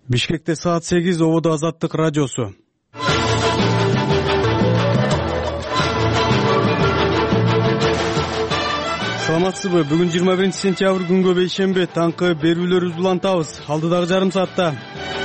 Бишкекте саат 8 ободо Азаттык радиосу. Саламатсызбы? Бүгүн 21 сентябрь күнгө бейшемби таңкы берүүлөрүбүздү улантабыз. Алдыдагы жарым саатта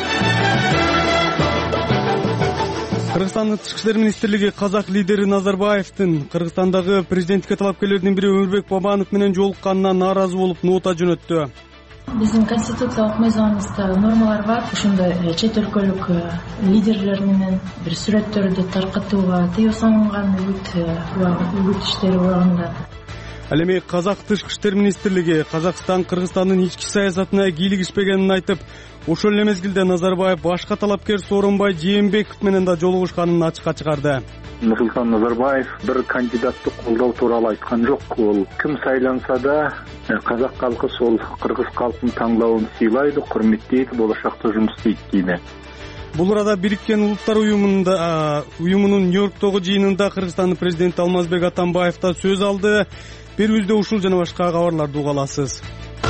Кыргызстандын Тышкы иштер министрлиги казак лидери Назарбаевдин Кыргызстандагы президенттикке талапкерлердин бири Өмүрбек Бабанов менен жолукканына нааразы болуп нота жөнөттү. Биздин конституциялык мыйзамыбызда нормалар бар. Ошондой чет өлкөлүк лидерлер менен бир сүрөттөрдү таркатууга тыюу салынган үгүт иштери убагында. Ал эми казак Тышкы иштер министрлиги Казакстан Кыргызстандын ички саясатына кийлигишпегенин айтып, ошол эле мезгилде Назарбаев башка талапкер Сооронбай Жээнбеков менен да жолугушканын ачыкка чыгарды. Нурсултан Назарбаев бир кандидатты колдоо тууралуу айткан жок. Ол ким сайланса да казак калкы сол кыргыз калкынын таңдабын сыйлайды, құрметтейт, болашакта жумуш істейт дейт. Бул арада Бириккен Улуттар уюмунун Нью-Йорктогу жыйынында Кыргызстандын президенти Алмазбек Атамбаев да сөз алды. Берүүбүздө ушул жана башка кабарларды уга аласыз.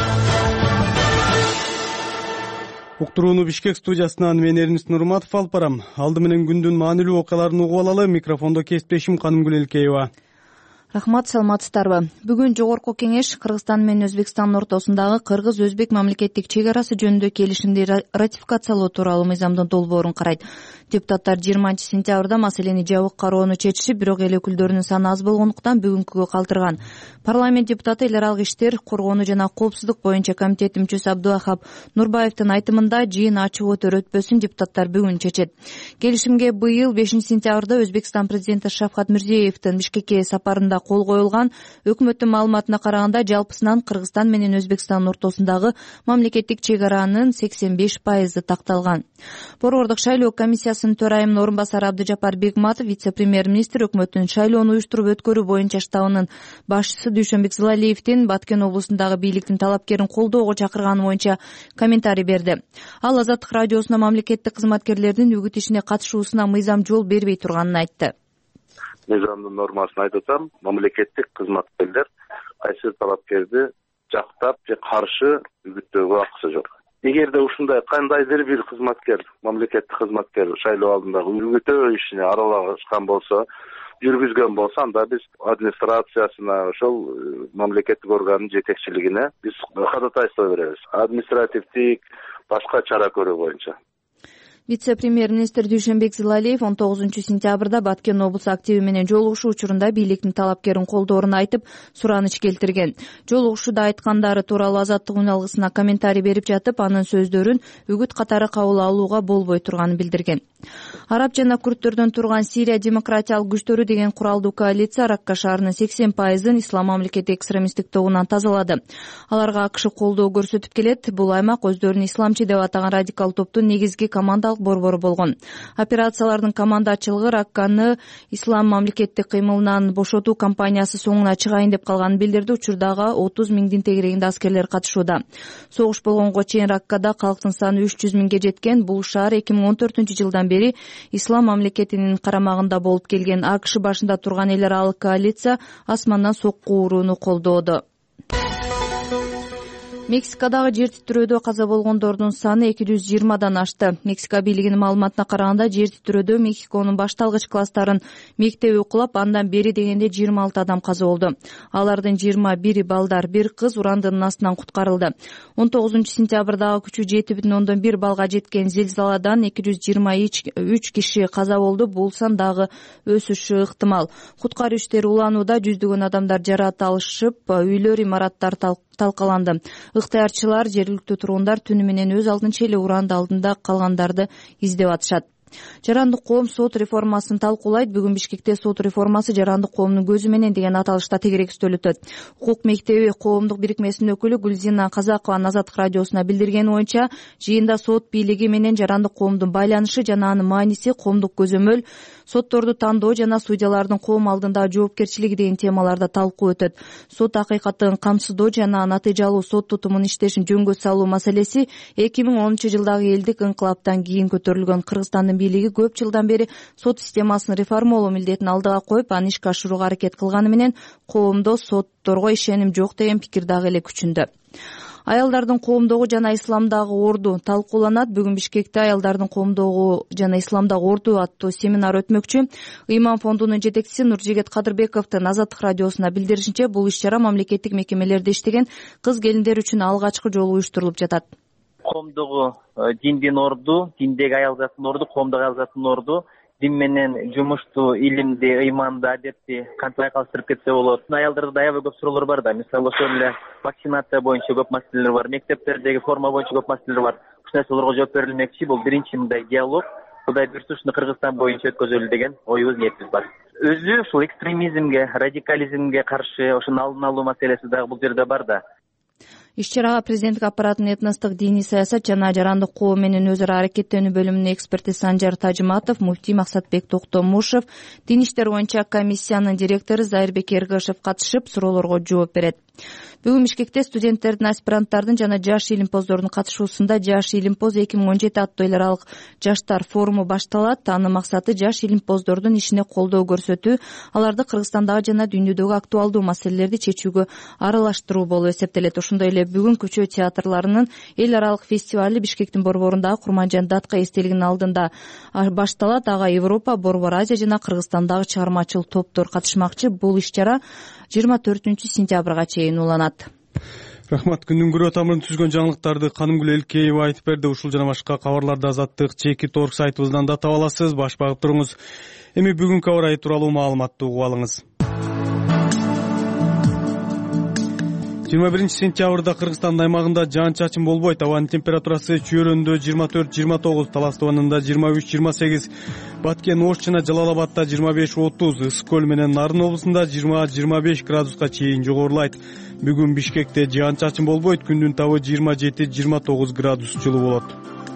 Уктурууну Бишкек студиясынан мен Эрнис Нурматов алып барам. Алды менен күндүн маанилүү окуяларын угуп алалы. Микрофондо кесиптешим Канымгүл Элкеева. Рахмат, саламатсыздарбы? Бүгүн Жогорку Кеңеш Кыргызстан менен Өзбекстандын ортосундагы кыргыз-өзбек мамлекеттик чек арасы жөнүндө келишимди ратификациялоо тууралуу мыйзамдын долбоорун карайт. Депутаттар 20 сентябрда маселени жабык кароону чечишип, бирок эл өкүлдөрүнүн саны аз болгондуктан бүгүнкүгө калтырган. Парламент депутаты эл аралык иштер, коргонуу жана коопсуздук боюнча комитет мүчөсү Абдувахап Нурбаевдин айтымында жыйын ачык өтөр өтпөсүн депутаттар бүгүн чечет. Келишимге быйыл 5 сентябрда Өзбекстан президенти Шавкат Мирзиеевдин Бишкекке сапарында кол коюлган. Өкмөттүн маалыматына караганда жалпысынан Кыргызстан менен Өзбекстандын ортосундагы мамлекеттик чек аранын 85% такталган. Борбордук шайлоо комиссиясынын төрайымынын орун басары Абдыжапар Бегматов, вице-премьер-министр өкмөттүн шайлоону уюштуруп өткөрүү боюнча штабынын башчысы Дүйшөнбек Зылалиевдин Баткен облусундагы бийликтин талапкерин колдоого чакырганы боюнча комментарий берди. Ал Азаттык радиосуна мамлекеттик кызматкерлердин үгүт ишине катышуусуна мыйзам жол бербей турганын айтты. Мыйзамдын нормасын айтсам, мамлекеттик кызматкерлер кайсы талапкерди жактап же каршы үгүттөөгө акысы жок. Эгерде ушундай кандайдыр бир кызматкер, мамлекеттик кызматкер шайлоо алдындагы үгүтөө ишине аралашкан болсо, жүргүзгөн болсо, анда биз администрациясына, ошол мамлекеттик органдын жетекчилигине биз ходатайство беребиз. Административдик башка чара көрүү боюнча. Вице-премьер-министр Дүйшөнбек Зылалиев 19 сентябрда Баткен облусу активи менен жолугушуу учурунда бийликтин талапкерин колдооруну айтып, сураныч келтирген. Жолугушууда айткандары тууралуу Азаттык үн алгысына комментарий берип жатып, анын сөздөрүн үгүт катары кабыл алууга болбой турганын билдирген. Араб жана күрттөрдөн турган Сирия демократиялык күчтөрү деген куралдуу коалиция Ракка шаарынын 80%-ын ислам мамлекети экстремисттик тобунан тазалады. Аларга АКШ колдоо көрсөтүп келет. Бул аймак өздөрүн исламчы деп атаган радикал топтун негизги командалык борбору болгон. Операциялардын командачылыгы Ракканы ислам мамлекеттик кыймылынан бошотуу кампаниясы соңуна чыгайын деп калганын билдирди. Учурдагы 30 миңдин тегерегинде аскерлер катышууда. Согуш болгонго чейин Раккада калктын саны 300 миңге жеткен. Бул шаар 2014-жылдан бери ислам мамлекетинин карамагында болуп келген. АКШ башында турган эл аралык коалиция асмандан сокку урууну колдоодо. Мексикадагы жер титирөөдө каза болгондордун саны 220дан ашты. Мексика бийлигинин маалыматына караганда, жер титирөөдө Мексиконун башталгыч класстарын мектеби кулап, андан бери дегенде 26 адам каза болду. Алардын 21 балдар, бир кыз урандынын астынан куткарылды. 19 сентябрдагы күчү 7,1 балга жеткен зилзаладан 223 киши каза болду. Бул сан дагы өсүшү ыктымал. Куткаруу иштери уланууда, жүздөгөн адамдар жаракат алышып, үйлөр, имараттар талкаланды. Ыктыярчылар, жергиликтүү тургундар түнү менен өз алдынча эле уранды алдында калгандарды издеп атышат. Жарандык коом сот реформасын талкуулайт. Бүгүн Бишкекте сот реформасы жарандык коомдун көзү менен деген аталышта тегеректөл өтөт. Укук мектеби коомдук бирикмесинин өкүлү Гүлзина Казакова Азаттык радиосуна билдиргени боюнча, жыйында сот бийлиги менен жарандык коомдун байланышы жана анын мааниси, коомдук көзөмөл, сотторду тандоо жана судьялардын коом алдындагы жоопкерчилиги деген темаларда талкуу өтөт. Сот акыйкатын камсыздоо жана натыйжалуу сот тутумун иштешин жөнгө салуу маселеси 2010-жылдагы элдик инкылаптан кийин көтөрүлгөн. Кыргызстандын бийлиги көп жылдан бери сот системасын реформалоо милдетин алдыга коюп, аны ишке ашырууга аракет кылганы менен коомдо сотторго ишеним жок деген пикир дагы эле күчүндө. Аялдардын коомдогу жана исламдагы орду талкууланат. Бүгүн Бишкекте аялдардын коомдогу жана исламдагы орду аттуу семинар өтмөкчү. Ыйман фондунун жетекчиси Нуржигет Кадырбековдун Азаттык радиосуна билдиришинче, бул иш-чара мамлекеттик мекемелерде иштеген кыз келиндер үчүн алгачкы жолу уюштурулуп жатат. Коомдогу диндин орду, диндеги аялзаттын орду, коомдогу аялзаттын орду дин менен жумушту, илимди, ыйманды, адепти кантип айкалыштырып кетсе болот. Аялдарда аябай көп суроолор бар да. Мисалы ошол эле вакцинация боюнча көп маселелер бар, мектептердеги форма боюнча көп маселелер бар. Ушул нерселерге жооп берилмекчи. Бул биринчи мындай диалог. Кудай буйрса ушуну Кыргызстан боюнча өткөзөлү деген оюбуз, ниетибиз бар. Өзү ушул экстремизмге, радикализмге каршы ошонун алдын алуу маселеси дагы бул жерде бар да. Иш-чарага президенттик аппараттын этностук диний саясат жана жарандык коом менен өз ара аракеттенүү бөлүмүнүн эксперти Санжар Тажиматов, муфтий Максатбек Токтомушев, дин иштер боюнча комиссиянын директору Зайырбек Эргышев катышып, суроолорго жооп берет. Бүгүн Бишкекте студенттердин, аспиранттардын жана жаш илимпоздордун катышуусунда Жаш илимпоз 2017 аттуу эл аралык жаштар форуму башталат. Анын максаты жаш илимпоздордун ишине колдоо көрсөтүү, аларды Кыргызстандагы жана дүйнөдөгү актуалдуу маселелерди чечүүгө аралаштыруу болуп эсептелет. Ошондой эле бүгүн көчө театрларынын эл аралык фестивали Бишкектин Борборундагы Курманжан Датка эстелигинин алдында башталат. Ага Европа, Борбор Азия жана Кыргызстандагы чыгармачыл топтор катышмакчы. Бул иш-чара 24-сентябрга чейин уланат. Рахмат. Күндүн күрөө тамырын түзгөн жаңылыктарды Канымгүл Элкеева айтып берди. Ушул жана башка кабарларды Азаттык Чекит.орг сайтыбыздан да таба аласыз. Баш багып туруңуз. Эми бүгүнкү аба ырайы тууралуу маалыматты угуп алыңыз. 21-сентябрда Кыргызстан аймагында жаан-чачын болбойт. Абанын температурасы Чөйрөндө 24-29, Талас Тубанында 23-28, Баткен, Ош жана Жалал-Абадда 25-30, Ысык көл менен Нарын облусунда 20-25 градуска чейин жогорулайт. Бүгүн Бишкекте жаан-чачын болбойт. Күндүн табы 27-29 градус жылуу болот.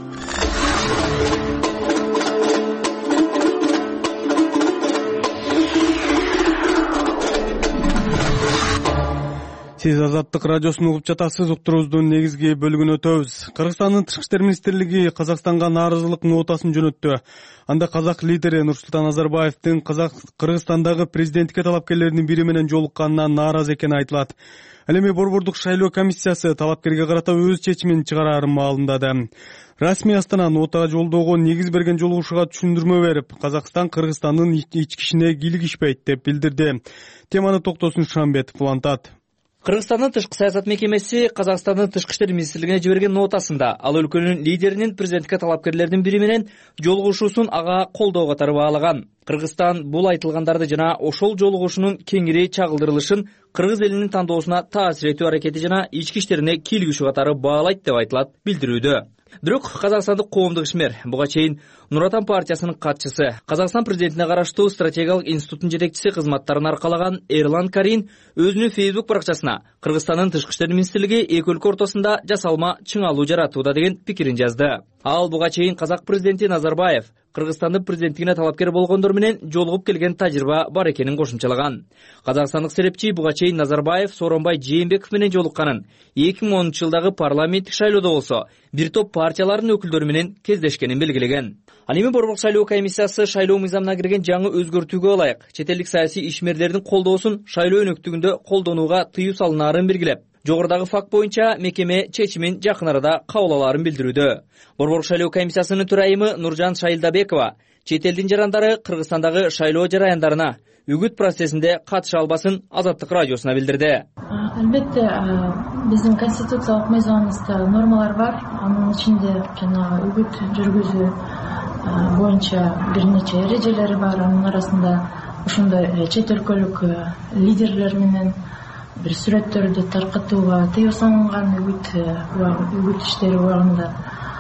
Сиз Азаттык радиосун угуп жатасыз. Уктуруубуздун негизги бөлүгүнө өтөбүз. Кыргызстандын Тышкы иштер министрлиги Казакстанга нааразылык нотасын жөнөттү. Анда казак лидери Нурсултан Назарбаевдин Кыргызстандагы президенттикке талапкерлердин бири менен жолукканынан нааразы экени айтылат. Ал эми Борбордук шайлоо комиссиясы талапкерге карата өз чечимин чыгарарын маалымдады. Расмий Астана нотага жолдоого негиз берген жолугушууга түшүндүрмө берип, Казакстан Кыргызстандын ички ишине кийлигишпейт деп билдирди. Теманы Токтосун Шамбетов улантат. Кыргызстандын тышкы саясат мекемеси Казакстандын Тышкы иштер министрлигине жиберген нотасында ал өлкөнүн лидеринин президенттикке талапкерлердин бири менен жолугушуусун ага колдоо катары баалаган. Кыргызстан бул айтылгандарды жана ошол жолугушуунун кеңири чагылдырылышын кыргыз элинин тандоосуна таасир этүү аракети жана ички иштерине кийлигишүү катары баалайт деп айтылат билдирүүдө. Бирок казакстандык коомдук ишмер буга чейин Нур Отан партиясынын катчысы, Казакстан президентине караштуу стратегиялык институттун жетекчиси кызматтарын аркалаган Эрлан Карин өзүнүн Facebook баракчасына Кыргызстандын Тышкы иштер министрлиги эки өлкө ортосунда жасалма чыңалуу жаратууда деген пикирин жазды. Ал буга чейин казак президенти Назарбаев Кыргызстандын президенттигине талапкер болгондор менен жолугуп келген тажрыйба бар экенин кошумчалаган. Казакстандык серепчи буга чейин Назарбаев Сооронбай Жээнбеков менен жолукканын, 2010-жылдагы парламенттик шайлоодо болсо бир топ партиялардын өкүлдөрү менен кездешкенин белгилеген. Ал эми Борбордук шайлоо комиссиясы шайлоо мыйзамына кирген жаңы өзгөртүүгө ылайык чет элдик саясий ишмерлердин колдоосун шайлоо өнөктүгүндө колдонууга тыюу салынаарын белгилеп, жогорудагы факт боюнча мекеме чечимин жакын арада кабыл алаарын билдирүүдө. Борбордук шайлоо комиссиясынын төрайымы Нуржан Шайылдабекова чет элдин жарандары Кыргызстандагы шайлоо жараяндарына үгүт процессинде катыша албасын Азаттык радиосуна билдирди. Албетте, биздин конституциялык мыйзамыбызда нормалар бар. Анын ичинде жана үгүт жүргүзүү боюнча бир нече эрежелери бар. Анын арасында ошондой чет өлкөлүк лидерлер менен бир сүрөттөрдү таркатууга тыюу салынган үгүт иштери убагында.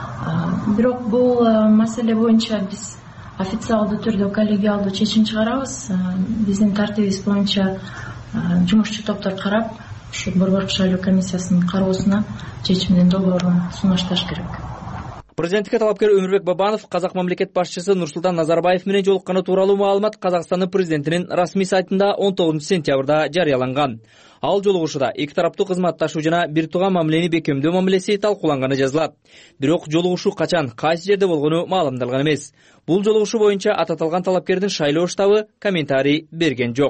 Бирок бул маселе боюнча биз официалдуу түрдө коллегиалдуу чечим чыгарабыз. Биздин тартибибиз боюнча жумушчу топтор карап, ушу Борбордук шайлоо комиссиясынын кароосуна чечимдин долбоорун сунушташ керек. Президенттикке талапкер Өмүрбек Бабанов казак мамлекет башчысы Нурсултан Назарбаев менен жолукканы тууралуу маалымат Казакстандын президентинин расмий сайтында 19-сентябрда жарыяланган. Ал жолугушууда эки тараптуу кызматташуу жана бир тууган мамилени бекемдөө мамилеси талкууланганы жазылат. Бирок жолугушуу качан, кайсы жерде болгону маалымдалган эмес. Бул жолугушуу боюнча ататылган талапкердин шайлоо штабы комментарий берген жок.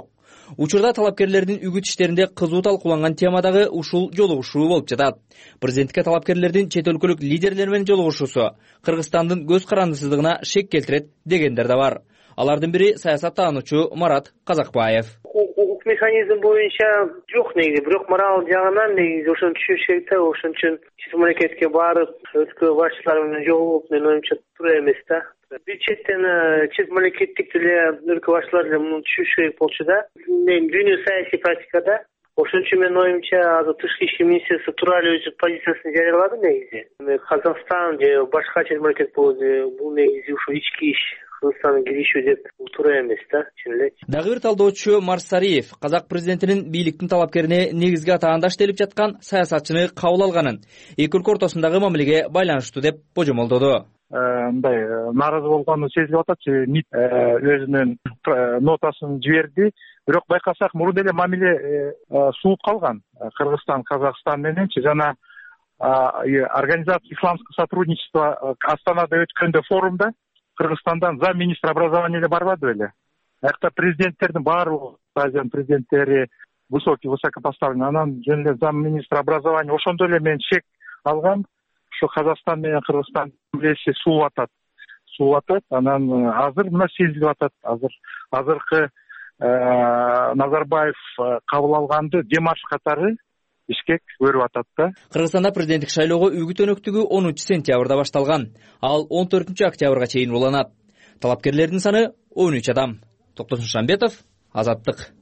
Учурда талапкерлердин үгүт иштеринде кызуу талкууланган тема дагы ушул жолугушуу болуп жатат. Президентке талапкерлердин чет өлкөлүк лидерлер менен жолугушуусу Кыргызстандын көз карандысыздыгына шек келтирет дегендер да бар. Алардын бири саясаттануучу Марат Казакбаев. Укук механизм боюнча жок негизи, бирок мораль жагынан негизи ошону түшүнүш керек да. Ошон үчүн чет мамлекетке барып, өлкө башчылары менен жолугуп, менин оюмча туура эмес да. Бир четтен чет мамлекеттик деле өлкө башчылары деле муну түшүнүш керек болчу да. Дүйнө саясий практикада ошон үчүн менин оюмча азыр тышкы ишки министрствосу туура эле өз позициясын жарыялады негизи. Казакстан же башка чет мамлекет болду, бул негизи ушул ички иш Кыргызстандын киришүү деп бул туура эмес да, чын эле. Дагы бир талдоочу Марсариев казак президентинин бийликтин талапкерине негизги атаандаш делип жаткан саясатчыны кабыл алганын эки өлкө ортосундагы мамилеге байланыштуу деп божомолдоду. Мындай нааразы болгону сезилип атат. МИД өзүнүн нотасын жиберди. Бирок байкасак мурун эле мамиле сууп калган. Кыргызстан, Казакстан мененчи жана Организация исламского сотрудничества Астанада өткөндө форумда Кыргызстандан замминистр образования эле барбады беле. Аякта президенттердин баары, Азиян президенттери, высокопоставленный, анан жөн эле замминистр образования ошондо эле мен шек алгам. Ушу Казакстан менен Кыргызстан мамилеси сууп атат. Анан азыр мына сезилип атат. Азыркы Назарбаев кабыл алганды Демаш катары Бишкек көрүп атат да. Кыргызстанда президенттик шайлоого үгүт өнөктүгү 10-сентябрда башталган. Ал 14-октябрга чейин уланат. Талапкерлердин саны 13 адам. Токтосун Шамбетов, Азаттык.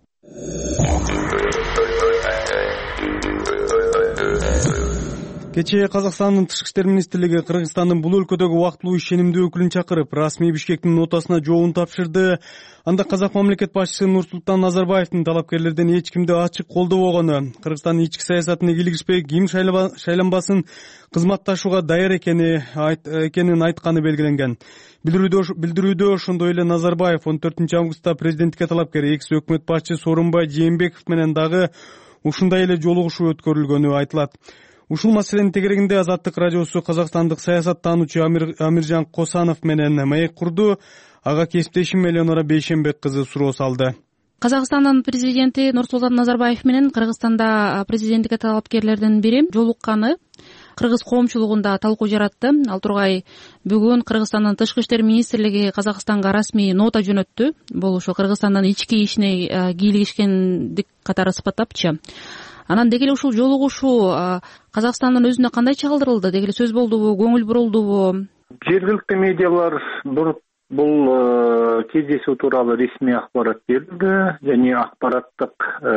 Кечээ Казакстандын тышкы иштер министрлиги Кыргызстандын бул өлкөдөгү убактылуу ишенимдүү өкүлүн чакырып, расмий Бишкектин нотасына жообун тапшырды. Анда казак мамлекет башчысы Нурсултан Назарбаевдин талапкерлерден эч кимди ачык колдобогону, Кыргызстандын ички саясатына кийлигишпей ким шайланбасын кызматташууга даяр экенин айтканы белгиленген. Билдирүүдө ошондой эле Назарбаев 14-августта президенттикке талапкер экс өкмөт башчысы Сооронбай Жээнбеков менен дагы ушундай эле жолугушуу өткөрүлгөнү айтылат. Ушул маселенин тегерегинде Азаттык радиосу казакстандык саясаттануучу Амиржан Косанов менен маек курду. Ага кесиптешим Элеонора Бейшенбек кызы суроо салды. Казакстандын президенти Нурсултан Назарбаев менен Кыргызстанда президенттикке талапкерлердин бири жолукканы кыргыз коомчулугунда талкуу жаратты. Ал тургай бүгүн Кыргызстандын тышкы иштер министрлиги Казакстанга расмий нота жөнөттү. Бул ошо Кыргызстандын ички ишине кийлигишкендик катары сыпаттапчы. Анан деги эле ушул жолугушуу Казакстандын өзүнө кандай чагылдырылды? Деги эле сөз болдубу, көңүл бурулдубу? Жергиликтүү медиалар бул кездесүү тууралуу ресмий акбарат берди. Және акбараттык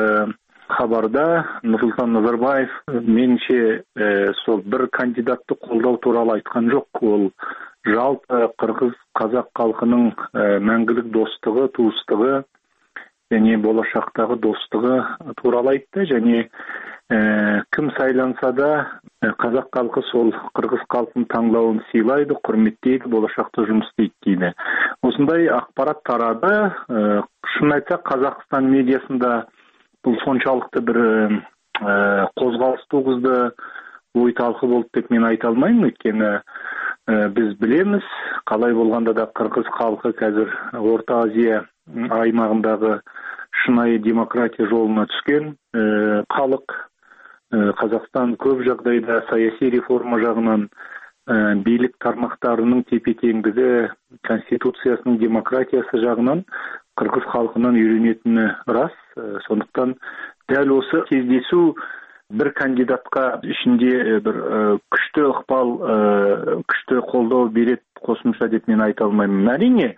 кабарда Нурсултан Назарбаев менимче сол бир кандидатты колдоо тууралуу айткан жок. Ол жалпы кыргыз-казак калкынын мәңгүлүк достугу, туустугу және болашактагы достугу тууралуу айтты. Және ким сайланса да казак калкы сол кыргыз калкынын таңдауын сыйлайды, құрметтейді, болашакта жумуш істейт дейди. Осындай акпарат тарады. Шын айтсак, Казакстан медиасында бул сончалыкты бир козголуш тугузду, ой талкуу болду деп мен айта алмайм. Өйткені биз билебиз, калай болгондо да кыргыз калкы қазір Орта Азия аймагындагы шынайы демократия жолуна түшкөн калык. Казакстан көп жагдайда саясий реформа жагынан бийлик тармактарынын тепе-теңдиги, конституциясынын демократиясы жагынан кыргыз калкынан үйрөнөтүнү рас. Сондуктан дәл осы кездесүү бир кандидатка ичинде бир күчтүү ыкпал, күчтүү колдоо берет кошумча деп мен айта алмайм. Әрине,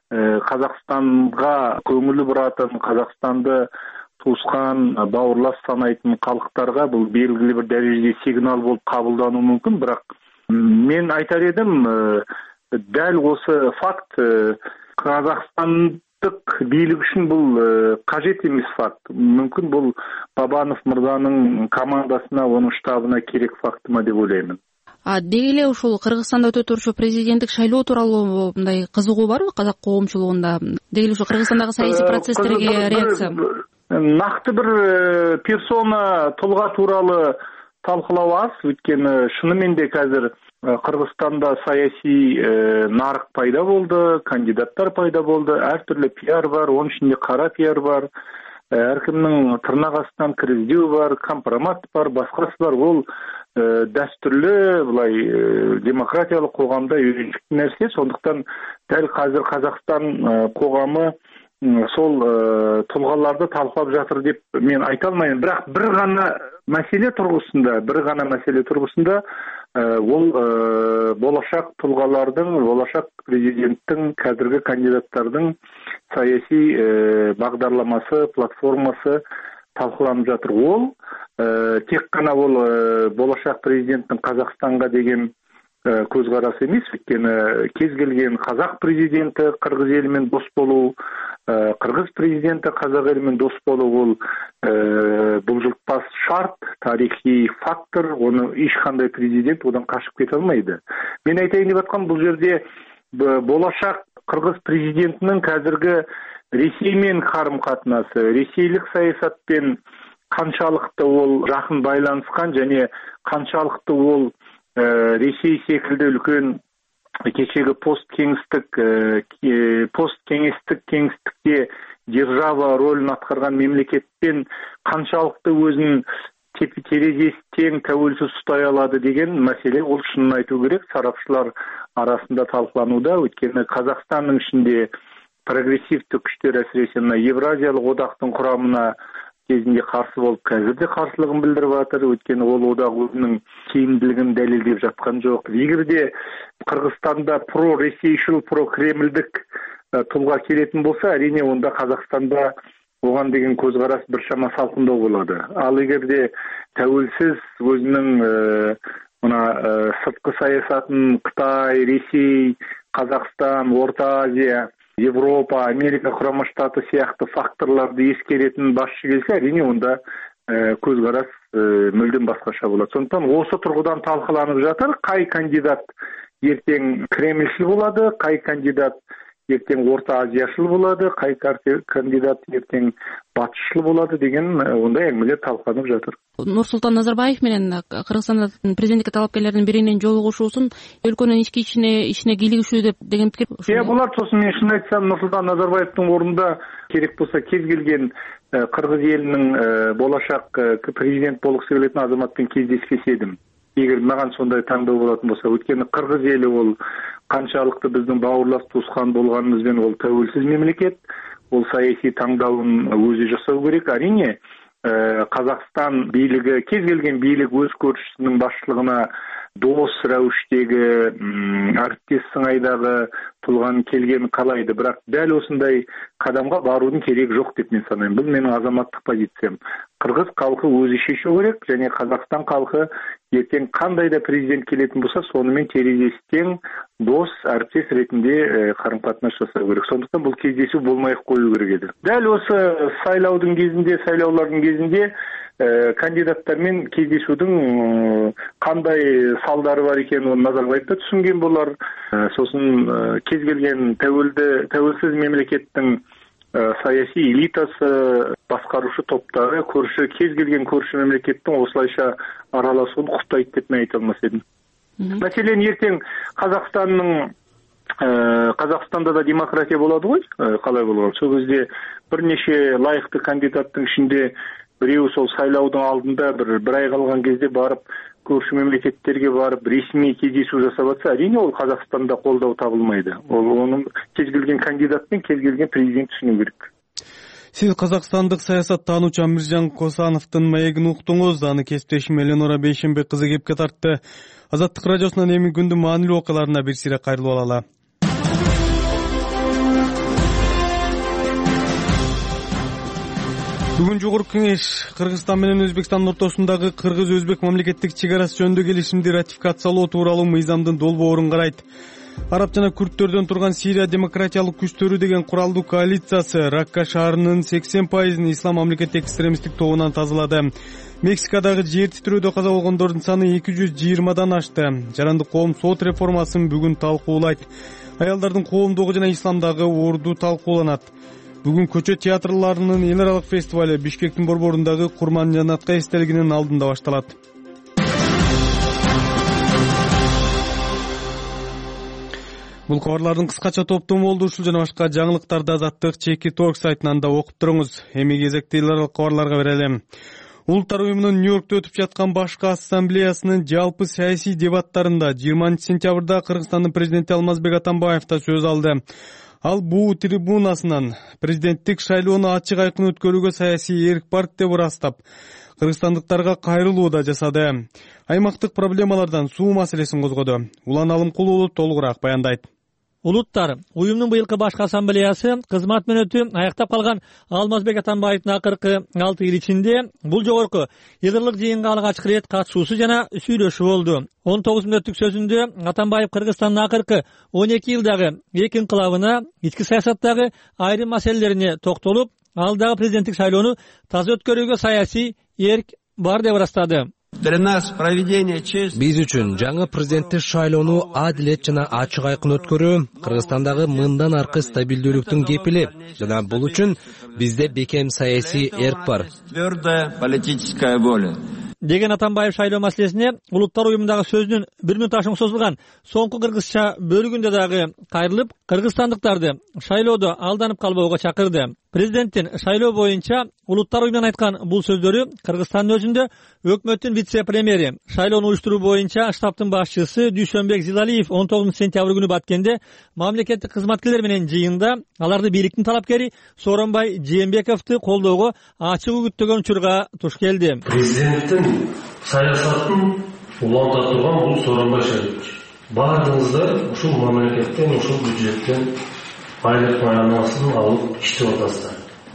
Казакстанга көңүлү буратын, Казакстанды туускан, бауырлас санайтын калктарга бул белгилүү бир дәрежеде сигнал болуп кабылдануу мүмкүн. Бирок мен айтар едим, дәл осы факт Казакстандык бийлик үчүн бул кажет эмес факт. Мүмкүн бул Бабанов мырзанын командасына, онун штабына керек фактыма деп ойлоймун. Деги эле ушул Кыргызстанда өтө турчу президенттик шайлоо тууралуу мындай кызыгуу барбы казак коомчулугунда? Деги эле ушул Кыргызстандагы саясий процесстерге реакция? Накты бир персона, тулга тууралуу талкылоо аз. Өйткені шынымен де қазір Кыргызстанда саясий нарық пайда болды, кандидаттар пайда болды, әр түрлі пиар бар, оның ішінде қара пиар бар. кимдин тырнак астынан киргизүү бар, компромат бар, башкасы бар. Ол дәстүрлүү булай демократиялык коомдо үйрөнчүктүү нерсе. Сондуктан дәл казыр Казакстан коому сол тулгаларды талкуулап жатыр деп мен айта алмайм. Бирок бир гана маселе тургусунда ол болашак тулгалардын, болашак президенттин, казыркы кандидаттардын саясий багдарламасы, платформасы талкууланып жатыр. Ол тек гана ол болашак президенттин Казакстанга деген көз карасы эмес, өйткөнү кез келген казак президенти кыргыз эли менен дос болуу, кыргыз президенти казак эли менен дос болуу бул булжултпас шарт, тарыхый фактор. Оны эч кандай президент одан качып кете алмайды. Мен айтайын деп аткан, бул жерде болашак кыргыз президентинин казыркы Ресей менен карым-катнасы, ресейлик саясатпен канчалыкты ол жакын байланышкан жана канчалыкты ол Ресей секилди үлкөн кечеги посткеңестикте держава ролун аткарган мемлекеттен канчалыкты өзүнүн терезеси тең тәуелсиз утай алады деген маселе, ол шынын айтуу керек, сарапчылар арасында талкууланууда. Өйткөнү Казакстандын ичинде прогрессивдүү күчтөр, әсиресе Евразиялык одактын курамына кезинде каршы болуп, қазір де каршылыгын билдирип атыр. Өйткөнү ол одак өзүнүн тиімділігін дәлелдеп жаткан жок. Эгерде Кыргызстанда про-ресейшил, про-кремлдик тулга келетін болса, әрине онда Казакстанда оған деген көз карас бир шама салкындоо болот. Ал эгерде тәуелсиз өзүнүн мына сырткы саясатын Кытай, Ресей, Казакстан, Орта Азия, Европа, Америка Курама Штаты сыяктуу факторлорду эскеретін башчы келсе, әрине онда көз карас мүлдем башкача болот. Сондуктан осы тургудан талкууланып жатыр. Кай кандидат эртең кремльшил болду, кай кандидат эртең Орта Азияшыл болду, кай кандидат эртең батышшыл болду деген ондай эмелер талкууланып жатыр. Нурсултан Назарбаев менен Кыргызстандын президенттикке талапкерлердин биринин жолугушуусун өлкөнүн ички ишине кийлигишүү деген пикир. Булар тосын мен шын айтсам, Нурсултан Назарбаевдин ордунда керек болса кез келген кыргыз элинин болашак президент болгусу келетін азаматпен кездескес едим. Эгер маған сондай таңдоо болатын болса, өйткені кыргыз эли ол канчалыкты биздин бауырлас туускан болгонубузбен ол тәуелсиз мемлекет, ол саясий таңдауын өзү жасау керек. Әрине Казакстан бийлиги, кез келген бийлик өз көрүшүсүнүн башчылыгына дос рәвиштеги, арттес сыңайдагы тулган келген каалайды. Бирок дәл осындай кадамга баруудун кереги жок деп мен санайм. Бул менин азаматтык позициям. Кыргыз калкы өзү шешүү керек, және Казакстан калкы эртең кандай да президент келетін болса, сонымен терезеси тең дос, арттес ретинде карым-катнаш жасау керек. Сондуктан бул кездесүү болмай коюу керек эди. Дәл осы сайлаулардын кезинде кандидаттармен кездесүүнүн кандай салдары бар экенин Назарбаев да түшүнгөн болар. Сосын кез келген тәуелсиз мемлекеттин саясий элитасы, баскаруучу топтары кез келген көршү мемлекеттин осылайша аралашууну куттайт деп мен айта алмас едим. Маселен эртең Казакстанда да демократия болду ғой, калай болгон. Сол кезде бир нече лайыктуу кандидаттын ичинде бирөө сол сайлаудун алдында бир ай калган кезде барып көршү мемлекеттерге барып ресми кездесүү жасап атса, әрине ол Казакстанда колдоо табылмайды. Ол кез келген кандидат мен кез келген президент түшүнүү керек. Сиз казакстандык саясаттануучу Амиржан Косановдун маегин уктуңуз. Аны кесиптешим Эленора Бейшенбек кызы кепке тартты. Азаттык радиосунан эми күндүн маанилүү окуяларына бир сире кайрылып алалы. Бүгүн Жогорку Кеңеш Кыргызстан менен Өзбекстандын ортосундагы кыргыз-өзбек мамлекеттик чек арасы жөнүндө келишимди ратификациялоо тууралуу мыйзамдын долбоорун карайт. Араб жана күрттөрдөн турган Сирия демократиялык күчтөрү деген куралдуу коалициясы Ракка шаарынын 80% ислам мамлекеттик экстремисттик тобунан тазалады. Мексикадагы жер титирөөдө каза болгондордун саны 220дан ашты. Жарандык коом сот реформасын бүгүн талкуулайт. Аялдардын коомдугу жана исламдагы орду талкууланат. Бүгүн көчө театрларынын эл аралык фестивалы Бишкектин борборундагы Курман Жанатка эстелигинин алдында башталат. Бул кабарлардын кыскача топтому болду. Ушул жана башка жаңылыктарды Азаттык Чеки Торг сайтынан да окуп туруңуз. Эми кезекти эл аралык кабарларга берелим. Улуттар уюмунун Нью-Йоркто өтүп жаткан башкы ассамблеясынын жалпы саясий дебаттарында 20-сентябрда Кыргызстандын президенти Алмазбек Атамбаев да сөз алды. Ал буу трибунасынан президенттик шайлоону ачык айкын өткөрүүгө саясий эрк бар деп ырастап, кыргызстандыктарга кайрылуу да жасады. Аймактык проблемалардан суу маселесин козгоду. Улан Алымкулуу толугураак баяндайт. Улуттар уюмдун быйылкы башкы ассамблеясы кызмат мөөнөтү аяктап калган Алмазбек Атамбаевдин акыркы 6 эл ичинде бул жогорку йыгырлык жыйынга алгач ирет катышуусу жана сүйлөшүү болду. 19 мүнөттүк сөзүндө Атамбаев Кыргызстандын акыркы 12 жылдагы эки инкылабына, ички саясаттагы айрым маселелерине токтолуп, алдагы президенттик шайлоону таза өткөрүүгө саясий эрк бар деп ырастады. Биз үчүн жаңы президенттик шайлоону адилет жана ачык айкын өткөрүү Кыргызстандагы мындан аркы стабилдүүлүктүн кепили жана бул үчүн бизде бекем саясий эрк бар деген Атамбаев шайлоо маселесине улуттар уюмундагы сөзүнүн 1 мүнөт ашуң созулган соңку кыргызча бөлүгүндө дагы кайрылып, кыргызстандыктарды шайлоодо алданып калбоого чакырды. Президенттин шайлоо боюнча улуттар уюмунан айткан бул сөздөрү Кыргызстандын өзүндө өкмөттүн вице-премьери, шайлоону уюштуруу боюнча штабтын башчысы Дүйшөнбек Зилалиев 19 сентябрь күнү Баткенде мамлекеттик кызматкерлер менен жыйында аларды бийликтин талапкери Сооронбай Жээнбековду колдоого ачык үгүттөгөн учурга туш келди. Президенттин саясатын уланта турган бул Сооронбай Жээнбекович. Баарыңыздар ушул мамлекеттен, ушул бюджеттен айлык маянасынын алып иштеп атасыздар.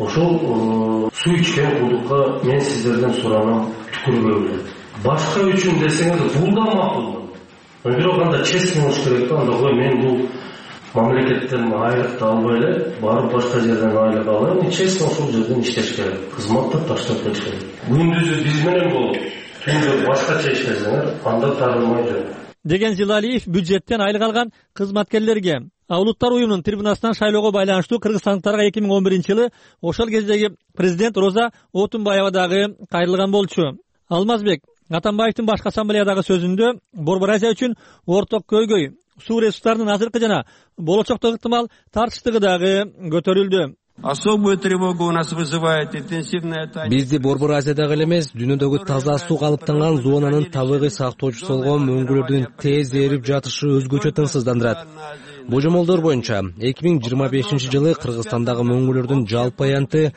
Ошол суу ичкен кулдукка мен сиздерден суранам, түкүрбөңүздөр. Башка үчүн десеңиз бул да макул. Бирок анда честный болуш керек. Анда кой мен бул мамлекеттен айлыкты албай эле барып башка жерден айлык алайын. Честный ошол жерден иштеш керек. Кызматты таштап кетиш керек. Күндүзү биз менен болуп, түндө башкача иштесеңер, анда тарылмай жүрөт. Деген Зилалиев бюджеттен айлык алган кызматкерлерге улуттар уюмунун трибунасынан шайлоого байланыштуу кыргызстандыктарга 2011-жылы ошол кездеги президент Роза Отунбаева дагы кайрылган болчу. Алмазбек Атамбаевдин башкы ассамблеядагы сөзүндө Борбор Азия үчүн орток көйгөй, суу ресурстарынын азыркы жана болочоктогу ыктымал тартыштыгы дагы көтөрүлдү. Особую тревогу у нас вызывает интенсивная тань. Бизди Борбор Азиядагы эле эмес, дүйнөдөгү таза суу калыптанган зонанын табигый сактоочусу болгон мөңгүлөрдүн тез эрип жатышы өзгөчө тынчсыздандырат. Божомолдор боюнча 2025-жылы Кыргызстандагы мөңгүлөрдүн жалпы аянты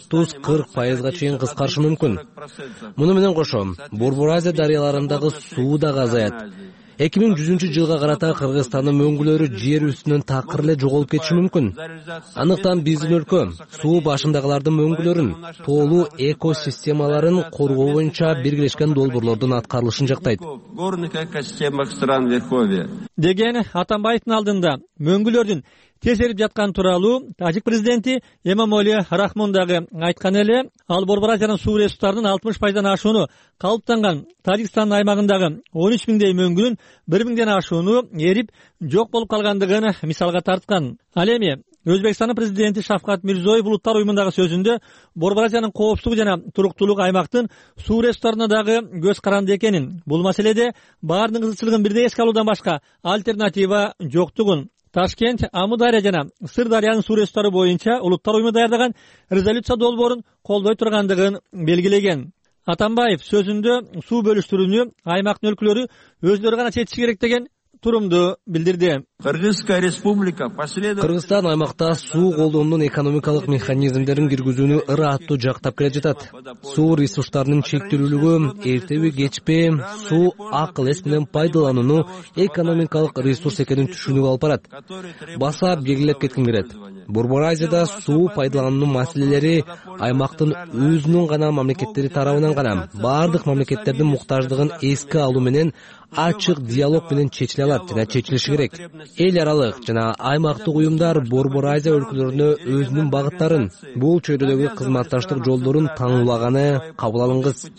30-40% чейин кыскарышы мүмкүн. Муну менен кошо, Борбор Азия дарыяларындагы суу да азаят. 2100-жылга карата Кыргызстандын мөңгүлөрү жер үстүнөн такыр эле жоголуп кетиши мүмкүн. Андыктан биздин өлкө суу башындагылардын мөңгүлөрүн, тоолуу экосистемаларын коргоо боюнча Биргелешкен Долбоорлордун аткарылышын жактайт. Деген Атамбаевдин алдында мөңгүлөрдүн тез эрип жаткан тууралуу Тажик президенти Эмомали Рахмон дагы айткан эле. Ал Борбор Азиянын суу ресурстарынын 60%дан ашууну калыптанган Тажикстандын аймагындагы 13 миңдей мөңгүнүн 1 миңден ашууну эрип жок болуп калгандыгын мисалга тарткан. Ал эми Өзбекстандын президенти Шавкат Мирзиёев улуттар уюмундагы сөзүндө Борбор Азиянын коопсуздугу жана туруктуулугу аймактын суу ресурстарына дагы көз каранды экенин, бул маселеде баардык кызыкчылыгын бирдей эске алуудан башка альтернатива жоктугун, Ташкент, Амудария жана Сырдарыянын суу ресурстары боюнча улуттар уюму даярдаган резолюция долбоорун колдой тургандыгын белгилеген. Атамбаев сөзүндө суу бөлүштүрүүнү аймактын өлкөлөрү өздөрү гана чечиши керек деген турумду билдирди. Кыргызстан аймакта суу колдоонун экономикалык механизмдерин киргизүүнү ыраттуу жактап келе жатат. Суу ресурстарынын чектелүүлүгү, эртеби кечпи суу акыл эс менен пайдаланууну экономикалык ресурс экенин түшүнүп алып барат. Баса белгилеп кетким келет. Борбор Азияда суу пайдалануу маселелери аймактын өзүнүн гана мамлекеттери тарабынан гана бардык мамлекеттердин муктаждыгын эске алуу менен ачык диалог менен чечиле алат жана чечилиши керек. Эл аралык жана аймактык уюмдар Борбор Азия өлкөлөрүнө өзүнүн багыттарын, бул чөйрөдөгү кызматташтык жолдорун таңуулаганы кабыл алынгыс.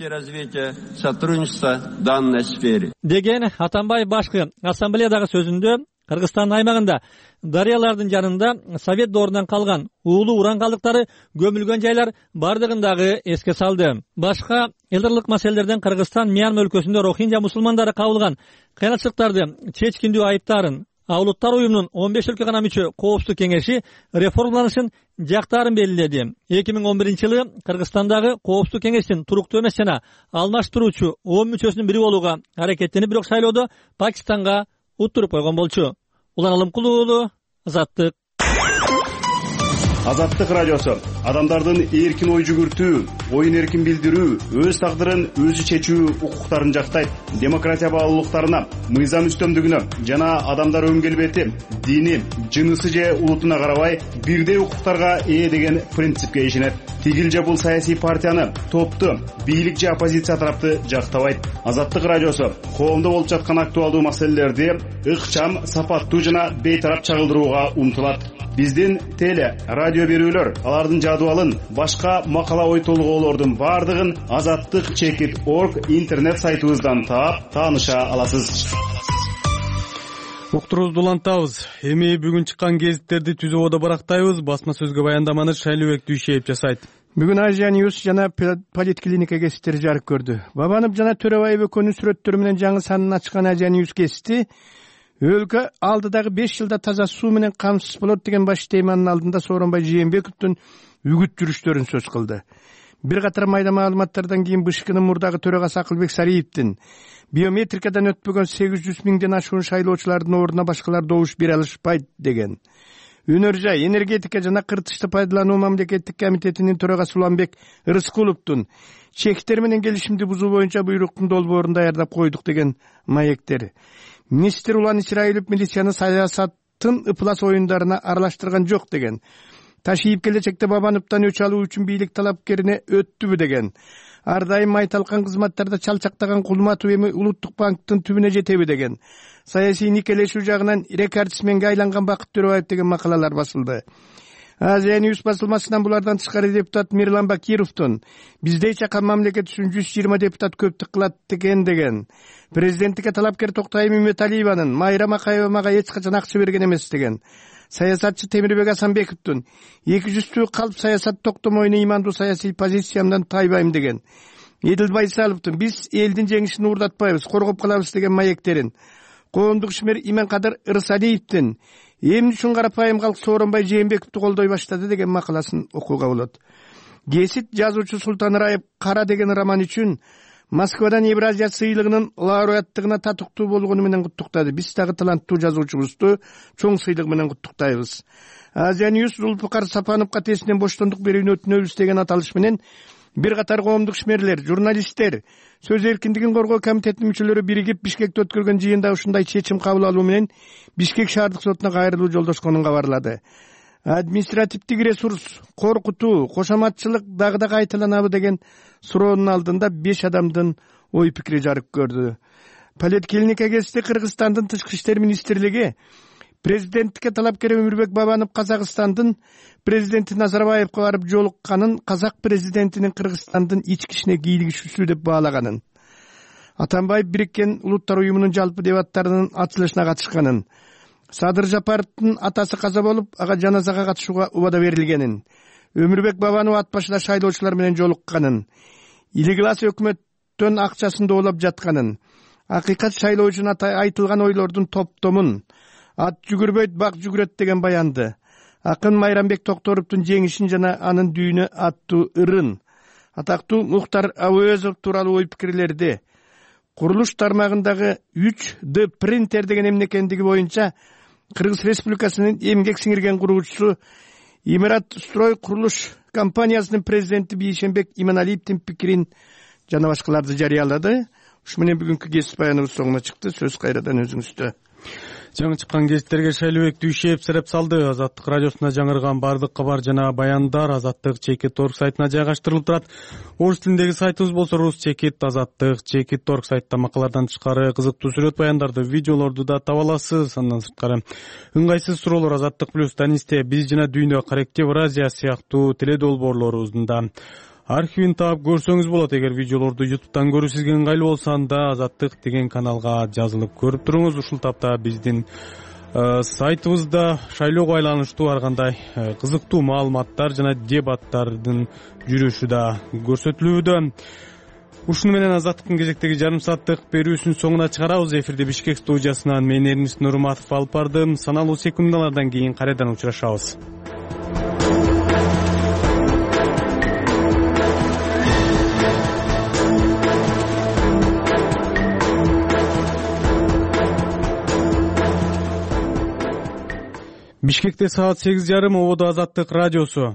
Деген Атамбаев башкы ассамблеядагы сөзүндө Кыргызстандын аймагында дарыялардын жанында Совет доорунан калган уулуу уран калдыктары көмүлгөн жайлар бардыгын дагы эске салды. Башка элдарлык маселелерден Кыргызстан Мьянма өлкөсүндө Рохинджа мусулмандары кабылган кыянатчылыктарды чечкиндүү айыптарын, Улуттар уюмунун 15 өлкө гана мүчө Коопсуздук кеңеши реформаланышын жактаарын белгиледи. 2011-жылы Кыргызстандагы Коопсуздук кеңештин туруктуу эмес жана алмаштыруучу 10 мүчөсүнүн бири болууга аракеттенип, бирок шайлоодо Пакистанга уттуруп койгон болчу. Улан Алымкулуу уулу, Азаттык. Азаттык радиосу адамдардын эркин ой жүгүртүү, оюн эркин билдирүү, өз тагдырын өзү чечүү укуктарын жактайт. Демократия баалуулуктарына, мыйзам үстөмдүгүнө жана адамдар өн келбети, дини, жынысы же улутуна карабай бирдей укуктарга ээ деген принципке ишенет. Тигил же бул саясий партияны, топту, бийлик же оппозиция тарапты жактабайт. Азаттык радиосу коомдо болуп жаткан актуалдуу маселелерди ыкчам, сапаттуу жана бейтарап чагылдырууга умтулат. Биздин теле, радио берүүлөр, алардын жадыбалын, башка макала ой толгоолордун бардыгын azattik.org интернет сайтыбыздан таап, тааныша аласыз. Уктуруубузду улантабыз. Эми бүгүн чыккан гезиттерди түзүп ода барактайбыз. Басма сөзгө баяндаманы Шайлообек Дүйшеев жасайт. Бүгүн Азия Ньюс жана Политклиника гезиттери жарык көрдү. Бабанов жана Төрөбаев экөөнүн сүрөттөрү менен жаңы санын ачкан Азия Ньюс гезити өлкө алдыдагы 5 жылда таза суу менен камсыз болот деген баш теманын алдында Сооронбай Жээнбековдун үгүт жүрүштөрүн сөз кылды. Бир катар майда маалыматтардан кийин БШКнын мурдагы төрагасы Акылбек Сариевдин биометрикадан өтпөгөн 800 миңден ашуун шайлоочулардын ордуна башкалар добуш бере алышпайт деген. Өнөр жай, энергетика жана кыртышты пайдалануу мамлекеттик комитетинин төрагасы Уланбек Рыскуловдун чектер менен келишимди бузуу боюнча буйруктун долбоорун даярдап койдук деген маектер. Министр Улан Исраилов милицияны саясаттын ыплас оюндарына аралаштырган жок деген. Ташип келечекте Бабановдон өч алуу үчүн бийлик талапкерине өттүбү деген. Ар дайым майталкан кызматтарда чалчактаган Кулматов эми Улуттук банктын түбүнө жетеби деген. Саясий никелешүү жагынан рекордсменге айланган Бакыт Төрөбаев деген макалалар басылды. Азия Ньюс басылмасынан булардан тышкары депутат Мирлан Бакировдун биздей чакан мамлекет үчүн 120 депутат көптүк кылат деген. Президенттикке талапкер Токтай Мемталиеванын Майра Макаевага эч качан акча берген эмес деген. Саясатчы Темирбек Асанбековдун 200 калп саясат токтомойуна ыймандуу саясий позициямдан тайбайм деген. Эдил Байсаловдун биз элдин жеңишин уурдатпайбыз, коргоп калабыз деген маектерин. Коомдук ишмер Именкадыр Ырсалиевдин эмне үчүн карапайым калк Сооронбай Жээнбековду колдой баштады деген макаласын окууга болот. Гесит жазуучу Султан Раев Кара деген роман үчүн Москвадан Евразия сыйлыгынын лауреаттыгына татыктуу болгону менен куттуктады. Биз дагы таланттуу жазуучубузду чоң сыйлык менен куттуктайбыз. Азия Ньюс Зулпукар Сапановго тесинен боштондук берүүнү өтүнөбүз деген аталыш менен бир катар коомдук ишмерлер, журналисттер, сөз эркиндигин коргоо комитетинин мүчөлөрү биригип Бишкекте өткөргөн жыйында ушундай чечим кабыл алуу менен Бишкек шаардык сотуна кайрылуу жолдошконун кабарлады. Административдик ресурс, коркутуу, кошоматчылык дагы кайталанабы деген суроонун алдында 5 адамдын ой пикири жарык көрдү. Политклиника гезити Кыргызстандын тышкы иштер министрлиги президенттикке талапкер Өмүрбек Бабанов Казакстандын президенти Назарбаевга барып жолукканын казак президентинин Кыргызстандын ички ишине кийлигишүүсү деп баалаганын. Атамбаев Бириккен Улуттар уюмунун жалпы дебаттарынын ачылышына катышканын, Садыр Жапаровдун атасы каза болуп, ага жаназага катышууга убада берилгенин, Өмүрбек Бабанов ат башында шайлоочулар менен жолукканын, Илиглас өкмөттөн акчасын доолап жатканын, акыйкат шайлоо үчүн айтылган ойлордун топтомун, ат жүгүрбөйт, бак жүгүрөт деген баянды, акын Майрамбек Токторовдун жеңишин жана анын дүйүнө аттуу ырын, атактуу Мухтар Абуэзов тууралуу ой пикирлерди, курулуш тармагындагы 3D принтер деген эмне экендиги боюнча Кыргыз Республикасынын эмгек сиңирген куруучусу Имарат Строй курулуш компаниясынын президенти Бейшенбек Иманалиевдин пикирин жана башкаларды жарыялады. Ушу менен бүгүнкү гезит баяныбыз соңуна чыкты. Сөз кайрадан өзүңүздө. Жаңы чыккан гезиттерге Шайлообек Дүйшеев сереп салды. Азаттык радиосуна жаңырган бардык кабар жана баяндар Азаттык.org сайтына жайгаштырылып турат. Орус тилиндеги сайтыбыз болсо Rus.Azаттык.org сайтта макалалардан тышкары кызыктуу сүрөт баяндарды, видеолорду да таба аласыз. Андан сырткары ыңгайсыз суроолор Азаттык плюс Данисте, Биз жана дүйнө, Корректив Евразия сыяктуу теледолбоорлорубуздун да архивин таап көрсөңүз болот. Эгер видеолорду YouTube'дан көрүү сизге ыңгайлуу болсо, анда Азаттык деген каналга жазылып көрүп туруңуз. Ушул тапта биздин сайтыбызда шайлоого айланыштуу ар кандай кызыктуу маалыматтар жана дебаттардын жүрүшү да көрсөтүлүүдө. Ушуну менен Азаттыктын кезектеги жарым сааттык берүүсүн соңуна чыгарабыз. Эфирди Бишкек студиясынан мен Эрнис Нурматов алып бардым. Саналуу секундалардан кийин кайрадан учурашабыз. Бишкекте саат 8:30, ободо Азаттык радиосу.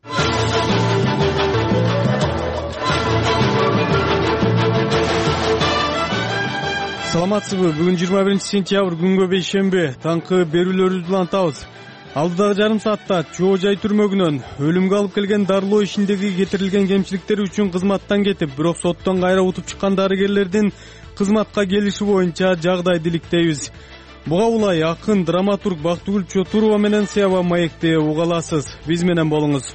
Саламатсызбы? Бүгүн 21-сентябрь күнгө бейшемби. Таңкы берүүлөрүбүздү улантабыз. Алдыдагы жарым саатта Чоо Жай түрмөгүнөн өлүмгө алып келген дарылоо ишиндеги кетирилген кемчиликтер үчүн кызматтан кетип, бирок соттон кайра утуп чыккан дарыгерлердин кызматка келиши боюнча жагдайды иликтейбиз. Буга улай акын, драматург Бактыгүл Чотурова менен Сыяба маекти уга аласыз. Биз менен болуңуз.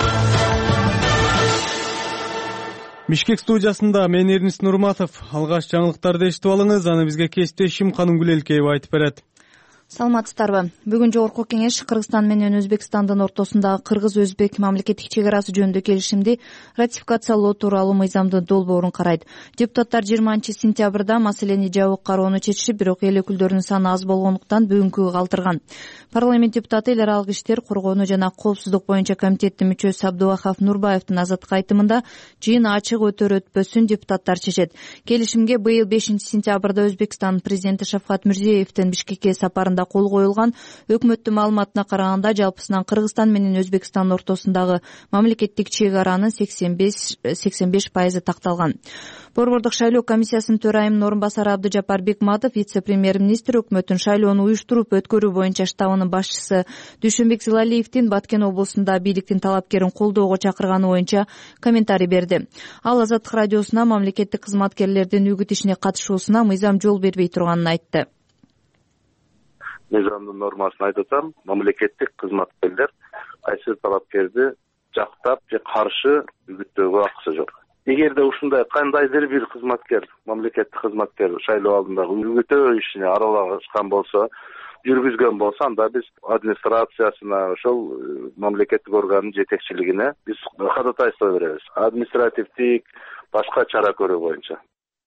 Бишкек студиясында мен Эрнис Нурматов. Алгаш жаңылыктарды эшитип алыңыз, аны бизге кесиптешим Каным Гүлелкеева айтып берет. Саламатсыздарбы? Бүгүн жогорку кеңеш Кыргызстан менен Өзбекстандын ортосундагы кыргыз-өзбек мамлекеттик чек арасы жөнүндө келишимди ратификациялоо тууралуу мыйзамдын долбоорун карайт. Депутаттар 20-сентябрда маселени жабык кароону чечишип, бирок эл өкүлдөрүнүн саны аз болгондуктан бүгүнкүгө калтырган. Парламент депутаты эл аралык иштер, коргоону жана коопсуздук боюнча комитеттин мүчөсү Абдубахов Нурбаевдин Азаттыкка айтымында жыйын ачык өтөр-өтпөсүн депутаттар чечет. Келишимге быйыл 5-сентябрда Өзбекстан президенти Шавкат Мирзиевдин Бишкекке сапарында кол коюлган. Өкмөттүн маалыматына караганда, жалпысынан Кыргызстан менен Өзбекстан ортосундагы мамлекеттик чек аранын 85% такталган. Борбордук шайлоо комиссиясынын төрайымынын орун басары Абдыжапар Бекматов, вице-премьер-министр, өкмөттүн шайлоону уюштуруп өткөрүү боюнча штабынын башчысы Дүйшөнбек Зилалиевдин Баткен облусунда бийликтин талапкерин колдоого чакырганы боюнча комментарий берди. Ал Азаттык радиосуна мамлекеттик кызматкерлердин үгүт ишине катышуусуна мыйзам жол бербей турганын айтты. Мыйзамдын нормасын айтып атам, мамлекеттик кызматкерлер кайсы талапкерди жактап же каршы үгүттөөгө акысы жок. Эгерде ушундай кандайдыр бир кызматкер, мамлекеттик кызматкер шайлоо алдындагы үгүтөө ишине аралашкан болсо, жүргүзгөн болсо, анда биз администрациясына, ошол мамлекеттик органдын жетекчилигине биз ходатайство беребиз. Административдик башка чара көрүү боюнча.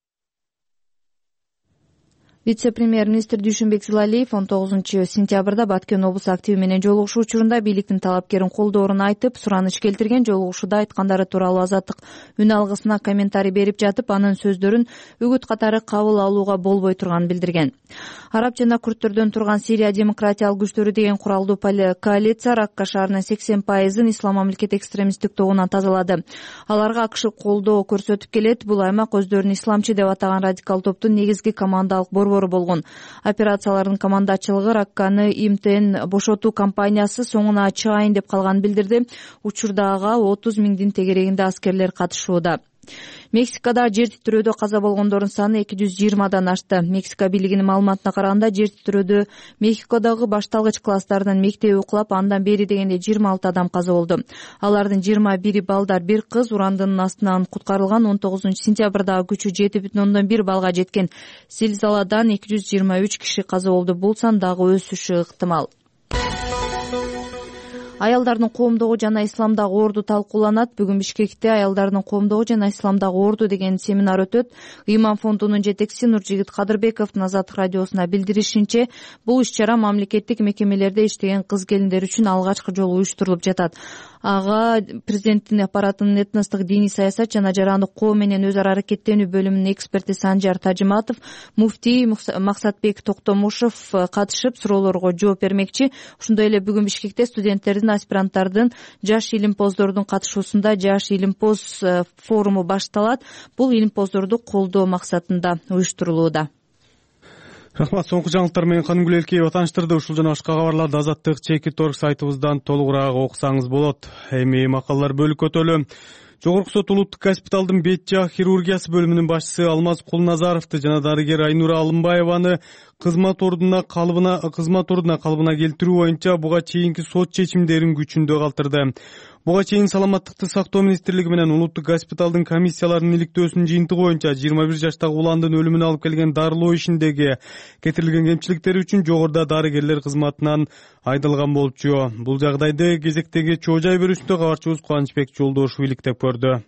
Вице-премьер-министр Дүйшөнбек Зилалиев 19-сентябрда Баткен облусу активи менен жолугушуу учурунда бийликтин талапкерин колдоорун айтып, сураныч келтирген. Жолугушууда айткандары тууралуу Азаттык үн алгысына комментарий берип жатып, анын сөздөрүн үгүт катары кабыл алууга болбой турганын билдирген. Араб жана күрттөрдөн турган Сирия демократиялык күчтөрү деген куралдуу коалиция Ракка шаарынын 80%-ын ислам мамлекет экстремисттик тобунан тазалады. Аларга АКШ колдоо көрсөтүп келет. Бул аймак өздөрүн исламчы деп атаган радикал топтун негизги командалык борбору болгон. Операциялардын командачылыгы Ракканы МТН бошотуу компаниясы соңуна чыгайын деп калганын билдирди. Учурда ага 30 миңдин тегерегинде аскерлер катышууда. Мексикада жер титирөөдө каза болгондордун саны 220дан ашты. Мексика бийлигинин маалыматына караганда, жер титирөөдө Мехикодогу башталгыч класстардын мектеби кулап, андан бери дегенде 26 адам каза болду. Алардын 21 балдар, бир кыз урандын астынан куткарылган. 19-сентябрда күчү 7,1 балга жеткен зилзаладан 223 киши каза болду. Бул сан дагы өсүшү ыктымал. Аялдардын коомдогу жана исламдагы орду талкууланат. Бүгүн Бишкекте аялдардын коомдогу жана исламдагы орду деген семинар өтөт. Ыйман фондунун жетекчиси Нуржигит Кадырбековдун Азаттык радиосуна билдиришинче, бул иш-чара мамлекеттик мекемелерде иштеген кыз-келиндер үчүн алгачкы жолу уюштурулуп жатат. Ага президенттин аппаратынын этностук диний саясат жана жарандык коом менен өз ара аракеттенүү бөлүмүнүн эксперти Санжар Тажиматов, муфтий Максатбек Токтомушев катышып суроолорго жооп бермекчи. Ошондой эле бүгүн Бишкекте студенттердин, аспиранттардын, жаш илимпоздордун катышуусунда жаш илимпоз форуму башталат. Бул илимпоздорду колдоо максатында уюштурулууда. Рахмат. Соңку жаңылыктар менен Каным Гүлелкеева тааныштырды. Ушул жана башка кабарларды Азаттык Чекит.org сайтыбыздан толугураак окусаңыз болот. Эми макалалар бөлүккө өтөлү. Жогорку сот улуттук госпиталдын бет жаак хирургиясы бөлүмүнүн башчысы Алмаз Кулназаровду жана дарыгер Айнура Алымбаеваны кызмат ордуна калыбына келтирүү боюнча буга чейинки сот чечимдерин күчүндө калтырды. Буга чейин Саламаттыкты сактоо министрлиги менен улуттук госпиталдын комиссияларынын иликтөөсүнүн жыйынтыгы боюнча 21 жаштагы уландын өлүмүнө алып келген дарылоо ишиндеги кетирилген кемчиликтер үчүн жогоруда дарыгерлер кызматынан айдалган болчу. Бул жагдайды кезектеги Чоо Жай берүүсүндө кабарчыбыз Кубанычбек Жолдошов иликтеп көрдү.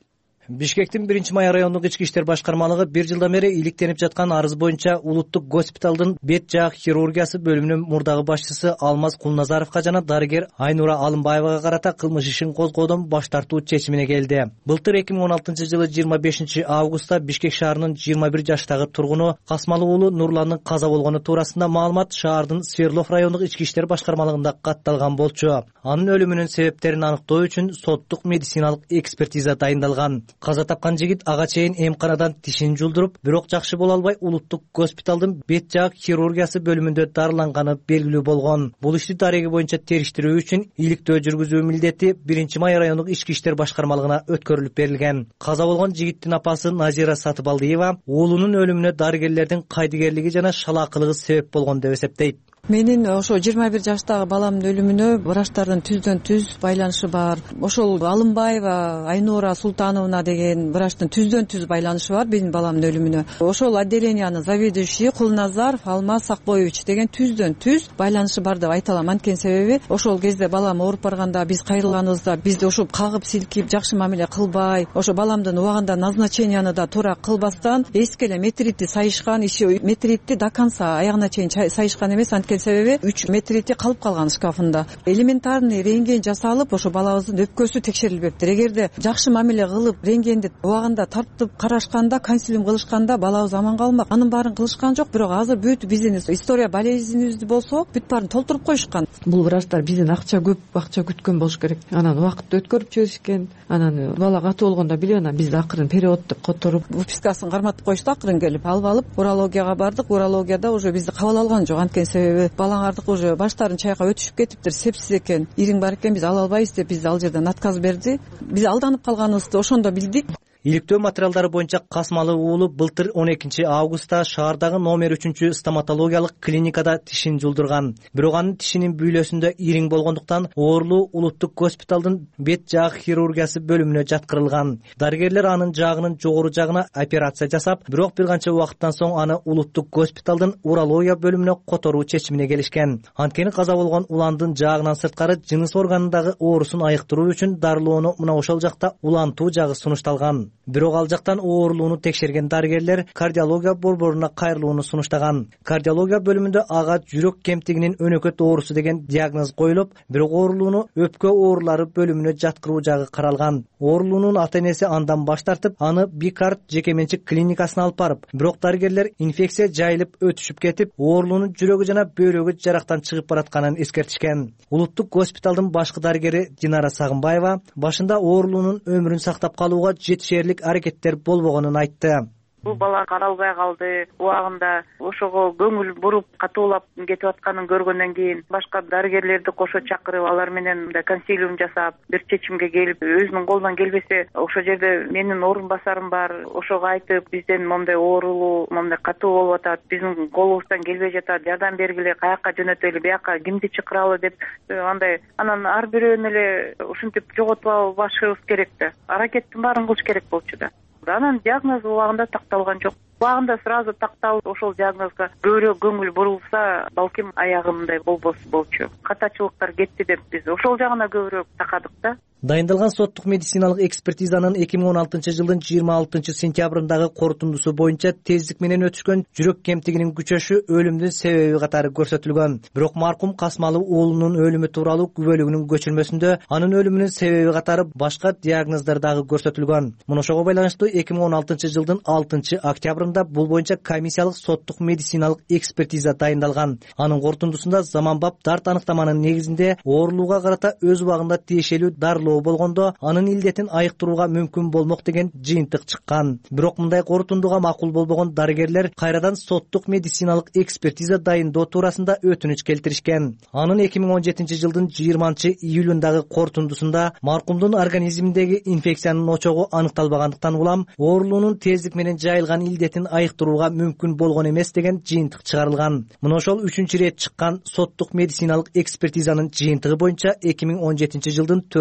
Бишкектин 1-май райондук ички иштер башкармалыгы 1 жылдан бери иликтенип жаткан арыз боюнча улуттук госпиталдын бет жаак хирургиясы бөлүмүнүн мурдагы башчысы Алмаз Кулназаровго жана дарыгер Айнура Алымбаевага карата кылмыш ишин козгоодон баш тартуу чечимине келди. Былтыр 2016-жылы 25 августта Бишкек шаарынын 21 жаштагы тургуну Касмалы уулу Нурландын каза болгону туурасында маалымат шаардын Сверлов райондук ички иштер башкармалыгында катталган болчу. Анын өлүмүнүн себептерин аныктоо үчүн соттук медициналык экспертиза дайындалган. Каза тапкан жигит ага чейин эмканадан тишин жулдуруп, бирок жакшы боло албай улуттук госпиталдын бет жаак хирургиясы бөлүмүндө дарыланганы белгилүү болгон. Бул ишти дареги боюнча териштирүү үчүн иликтөө жүргүзүү милдети 1-май райондук ички иштер башкармалыгына өткөрүлүп берилген. Каза болгон жигиттин апасы Назира Сатыбалдиева уулунун өлүмүнө дарыгерлердин кайдыгерлиги жана шалаакылыгы себеп болгон деп эсептейт. Менин ошо 21 жаштагы баламдын өлүмүнө врачтардын түздөн түз байланышы бар. Ошол Алымбаева Айнура Султановна деген врачтын түздөн түз байланышы бар менин баламдын өлүмүнө. Ошол отделениянын заведующий Кулназаров Алмаз Сакбоевич деген түздөн түз байланышы бар деп айта алам. Анткени себеби ошол кезде балам ооруп барганда биз кайрылганыбызда бизди ошо кагып силкип жакшы мамиле кылбай, ошо баламдын убагында назначенияны да туура кылбастан эски эле метритти сайышкан, иши метритти до конца аягына чейин сайышкан эмес. Себеби 3 метрити калып калган шкафында. Элементарный рентген жасалып, ошо балабыздын өпкөсү текшерилбептир. Эгерде жакшы мамиле кылып, рентгенди убагында тартып карашканда, консилиум кылышканда балабыз аман калмак. Анын баарын кылышкан жок, бирок азыр бүт биздин история болезнибизди болсо, бүт баарын толтуруп коюшкан. Бул врачтар бизден акча күткөн болуш керек. Анан убакытты өткөрүп жиберишкен. Анан бала катуу болгондо билип, анан бизди акырын период деп которуп, выпискасын карматып коюшту. Акырын келип алып урологияга бардык. Урологияда уже бизди кабыл алган жок. Анткени себеби балаңардык уже баштарын чайкап өтүшүп кетиптир, сепсиз экен, ириң бар экен, биз ала албайбыз деп бизди ал жерден отказ берди. Биз алданып калганыбызды ошондо билдик. Иликтөө материалдары боюнча Касмалы уулу былтыр 12 августта шаардагы номер 3 стоматологиялык клиникада тишин жулдурган. Бирок анын тишинин бүйлөсүндө ириң болгондуктан оорулуу улуттук госпиталдын бет жаак хирургиясы бөлүмүнө жаткырылган. Дарыгерлер анын жаагынын жогору жагына операция жасап, бирок бир канча убакыттан соң аны улуттук госпиталдын урология бөлүмүнө которуу чечимине келишкен. Анткени каза болгон уландын жаагынан сырткары жыныс органындагы оорусун айыктыруу үчүн дарылоону мына ошол жакта улантуу жагы сунушталган. Бирок ал жактан оорулууну текшерген дарыгерлер кардиология борборуна кайрылууну сунуштаган. Кардиология бөлүмүндө ага жүрөк кемтигинин өнөкөт оорусу деген диагноз коюлуп, бирок оорулууну өпкө оорулары бөлүмүнө жаткыруу жагы каралган. Оорулуунун ата-энеси андан баш тартып, аны Бикарт жеке менчик клиникасына алып барып, бирок дарыгерлер инфекция жайылып өтүшүп кетип, оорулуунун жүрөгү жана бөйрөгү жарактан чыгып баратканын эскертишкен. Улуттук госпиталдын башкы дарыгери Динара Сагынбаева башында оорулуунун өмүрүн сактап калууга жетишерлик аракеттер болбогонун айтты. Бул бала каралбай калды, убагында ошого көңүл буруп катуулап кетип атканын көргөндөн кийин башка дарыгерлерди кошо чакырып, алар менен консилиум жасап, бир чечимге келип, өзүнүн колунан келбесе, ошол жерде менин орун басарым бар, ошого айтып, бизден момундай оорулуу, момундай катуу болуп атат, биздин колубуздан келбей жатат, жардам бергиле, каяка жөнөтөлү, бияка кимди чакыралы деп андай. Анан ар бирөөнү эле ушинтип жоготуп албашыбыз керек да. Аракеттин баарын кылыш керек болчу да. Анан диагноз убагында такталган жок. Убагында сразу такталып, ошол диагнозго көбүрөөк көңүл бурулса, балким аягындай болчу. Катачылыктар кетти деп биз ошол жагына көбүрөөк такадык да. Дайындалган соттук медициналык экспертизанын 2016-жылдын 26-сентябрындагы корутундусу боюнча тездик менен өтүшкөн жүрөк кемтигинин күчөшү өлүмдүн себеби катары көрсөтүлгөн. Бирок маркум Касмалы уулунун өлүмү тууралуу күбөлүгүнүн көчүрмөсүндө анын өлүмүнүн себеби катары башка диагноздар дагы көрсөтүлгөн. Муну ошого байланыштуу 2016-жылдын 6 октябрында бул боюнча комиссиялык соттук медициналык экспертиза дайындалган. Анын корутундусунда заманбап дарт аныктаманын негизинде оорулууга карата өз убагында тиешелүү дарылоо болгондо анын илдетин айыктырууга мүмкүн болмок деген жыйынтык чыккан. Бирок мындай корутундуга макул болбогон дарыгерлер кайрадан соттук медициналык экспертиза дайындоо туурасында өтүнүч келтиришкен. Анын 2017-жылдын 20-июлундагы корутундусунда маркумдун организминдеги инфекциянын очогу аныкталбагандыктан улам оорулуунун тездик менен жайылган илдетин айыктырууга мүмкүн болгон эмес деген жыйынтык чыгарылган. Мына ошол 3-рет чыккан соттук медициналык экспертизанын жыйынтыгы боюнча 2017-жылдын 4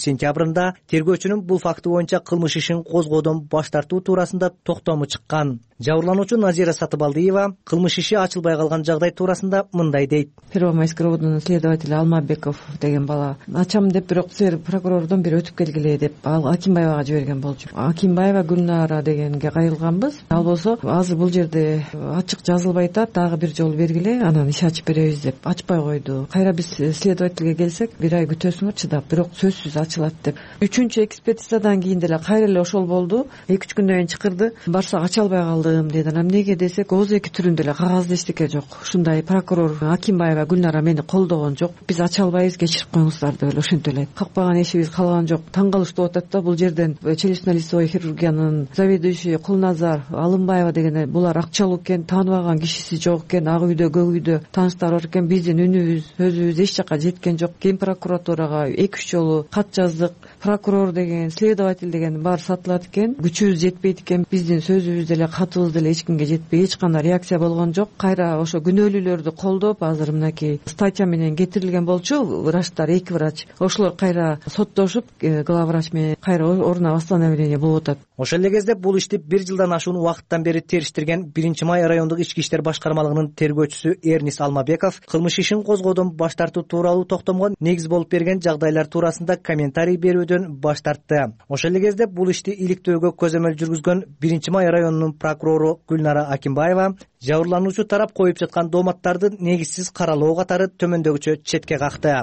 сентябрында тергөөчүнүн бул факты боюнча кылмыш ишин козгоодон баш тартуу туурасында токтому чыккан. Жабырлануучу Назира Сатыбалдиева кылмыш иши ачылбай калган жагдай туурасында мындай дейт. Первомайский районунун следователи Алмабеков деген бала ачам деп, бирок силер прокурордон бир өтүп келгиле деп ал Акимбаевага жиберген болчу. Акимбаева Гүлнара дегенге кайрылганбыз. Ал болсо азыр бул жерде ачык жазылбай атат, дагы бир жолу бергиле, анан иш ачып беребиз деп ачпай койду. Кайра биз следовательге келсек, бир ай күтөсүңөр чыдап, бирок сөзсүз ачылат деп. 3-чү экспертизадан кийин деле кайра эле ошол болду. 2-3 күндөн кийин чакырды. Барсак ача албай калдым деди. Анан эмнеге десек, ооз эки түрүндө эле кагазда эчтеке жок. Ушундай прокурор Акимбаева Гүлнара мени колдогон жок. Биз ача албайбыз, кечирип коюңуздар деп эле ошентип эле. Какпаган эшибиз калган жок. Таң калыштуу атат да, бул жерден челюстно-лицевой хирургиянын заведующий Кулназар Алымбаева деген булар акчалуу экен, тааныбаган кишиси жок экен, ак үйдө, көк үйдө тааныштары бар экен. Биздин үнүбүз, сөзүбүз эч жака жеткен жок. Кийин прокуратурага 2-3 жолу кат жаздык. Прокурор деген, следователь деген баары сатылат экен. Күчүбүз жетпейт экен. Биздин сөзүбүз деле, катыбыз деле эч кимге жетпей, эч кандай реакция болгон жок. Кайра ошо күнөөлүүлөрдү колдоп, азыр мынакей статья менен кетирилген болчу. Врачтар, 2 врач. Ошолор кайра соттошуп, главврач менен кайра ордуна восстановление болуп атат. Ошол эле кезде бул ишти 1 жылдан ашуун убакыттан бери териштирген 1-май райондук ички иштер башкармалыгынын тергөөчүсү Эрнис Алмабеков кылмыш ишин козгоодон баш тартуу тууралуу токтомго негиз болуп берген жагдайлар туурасында комментарий берүүдөн баш тартты. Ошол эле кезде бул ишти иликтөөгө көзөмөл жүргүзгөн 1-май районунун прокурору Гүлнара Акимбаева жабырлануучу тарап коюп жаткан дооматтарды негизсиз каралоо катары төмөндөгүчө четке какты.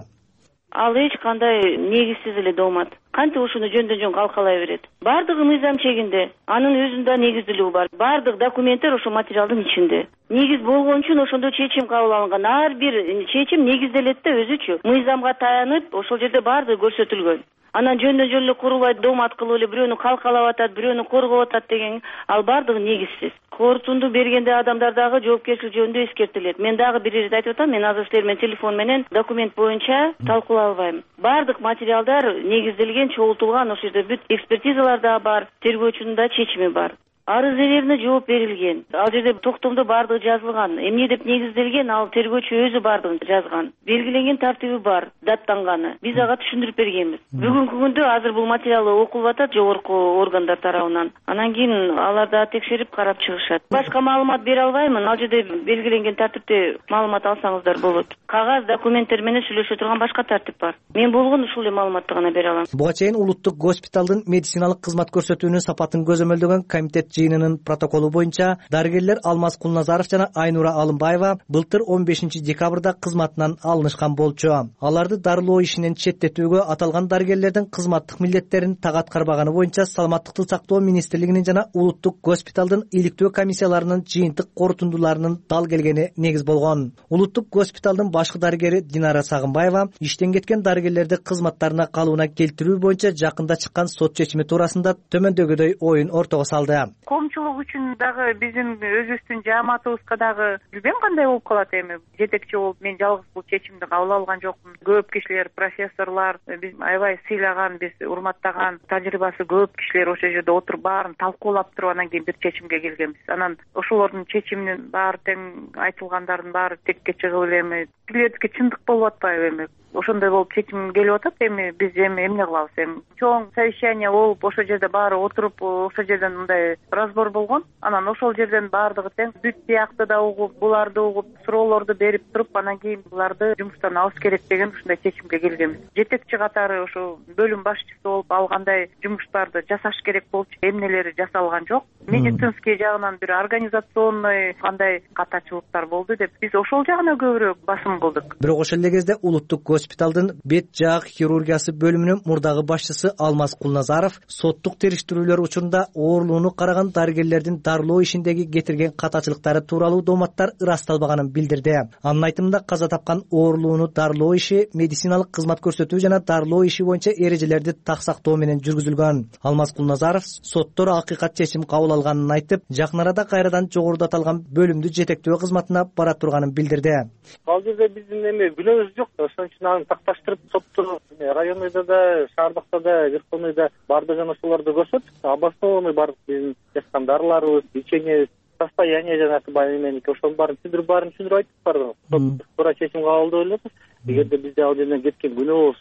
Ал эч кандай негизсиз эле доомат. Кантип ушуну жөндөн жөн калкалай берет? Бардыгы мыйзам чегинде. Анын өзүндө негиздүүлүгү бар. Бардык документтер ошо материалдын ичинде. Негиз болгон үчүн ошондо чечим кабыл алынган. Ар бир чечим негизделет да өзүчү. Мыйзамга таянып, ошол жерде бардыгы көрсөтүлгөн. Анан жөндөн жөн эле курулай доомат кылып эле бирөөнү калкалап атат, бирөөнү коргоп атат деген ал бардыгы негизсиз. Корутунду бергенде адамдар дагы жоопкерчилик жөнүндө эскертилет. Мен дагы бир ирет айтып атам, мен азыр силер менен телефон менен документ боюнча талкуулай албайм. Бардык материалдар негизделген, чогултулган, ошол жерде бүт экспертизалар да бар, тергөөчүнүн да чечими бар. Арыз ээлерине жооп берилген. Ал жерде токтомдо бардыгы жазылган. Эмне деп негизделген, ал тергөөчү өзү бардыгын жазган. Белгиленген тартиби бар, даттанганы. Биз ага түшүндүрүп бергенбиз. Бүгүнкү күндө азыр бул материал окулуп атат жогорку органдар тарабынан. Анан кийин алар да текшерип карап чыгышат. Башка маалымат бере албаймын. Ал жерде белгиленген тартипте маалымат алсаңыздар болот. Кагаз документтер менен сүйлөшө турган башка тартип бар. Мен болгон ушул эле маалыматты гана бере алам. Буга чейин улуттук госпиталдын медициналык кызмат көрсөтүүнүн сапатын көзөмөлдөгөн комитет жыйынынын протоколу боюнча дарыгерлер Алмаз Кулназаров жана Айнура Алымбаева былтыр 15 декабрда кызматынан алынышкан болчу. Аларды дарылоо ишинен четтетүүгө аталган дарыгерлердин кызматтык милдеттерин так аткарбаганы боюнча Саламаттыкты сактоо министрлигинин жана улуттук госпиталдын иликтөө комиссияларынын жыйынтык корутундуларынын дал келгени негиз болгон. Улуттук госпиталдын башкы дарыгери Динара Сагынбаева иштен кеткен дарыгерлерди кызматтарына калууна келтирүү боюнча жакында чыккан сот чечими туурасында төмөндөгүдөй оюн ортого салды. Коомчулук үчүн дагы биздин өзүбүздүн жааматыбызга дагы билбейм кандай болуп калат эми. Жетекчи болуп мен жалгыз бул чечимди кабыл алган жокмун. Көп кишилер, профессорлор, биз аябай сыйлаган, биз урматтаган, тажрыйбасы көп кишилер ошол жерде отуруп баарын талкуулап туруп анан кийин бир чечимге келгенбиз. Анан ошолордун чечиминин баары тең айтылгандардын баары текке чыгып эле эми тилердики чындык болуп атпайбы эми. Ошондой болуп чечим келип атат. Эми биз эмне кылабыз? Эми чоң совещание болуп, ошол жерде баары отуруп, ошол жерден мындай разбор болгон. Анан ошол жерден баардыгы тең бүт биякты да угуп, буларды угуп, суроолорду берип туруп, анан кийин буларды жумуштан алыш керек деген ушундай чечимге келгенбиз. Жетекчи катары ошо бөлүм башчысы болуп, ал кандай жумуштарды жасаш керек болчу, эмнелери жасалган жок. Медицинский жагынан бир организационный кандай катачылыктар болду деп биз ошол жагына көбүрөөк басым кылдык. Бирок ошол эле кезде улуттук госпиталдын бет жаак хирургиясы бөлүмүнүн мурдагы башчысы Алмаз Кулназаров соттук териштирүүлөр учурунда оорулууну караган дарыгерлердин дарылоо ишиндеги кетирген катачылыктары тууралуу дооматтар ырасталбаганын билдирди. Анын айтымында каза тапкан оорулууну дарылоо иши медициналык кызмат көрсөтүү жана дарылоо иши боюнча эрежелерди так сактоо менен жүргүзүлгөн. Алмаз Кулназаров соттор акыйкат чечим кабыл алганын айтып, жакын арада кайрадан жогоруда аталган бөлүмдү жетектөө кызматына бара турганын билдирди. Ал жерде биздин эми күнөөбүз жок. Ошон үчүн аны такташтырып соттор районныйда да, шаардыкта да, верховныйда бардыгын ошолорду көрсөттүк. Обоснованный бардык биздин жазган дарыларыбыз, лечение, состояние жанакы меники ошонун баарын түшүндүрүп айтып бардык. Туура чечим кабыл деп элек. Эгерде бизде ал жерден кеткен күнөө болсо,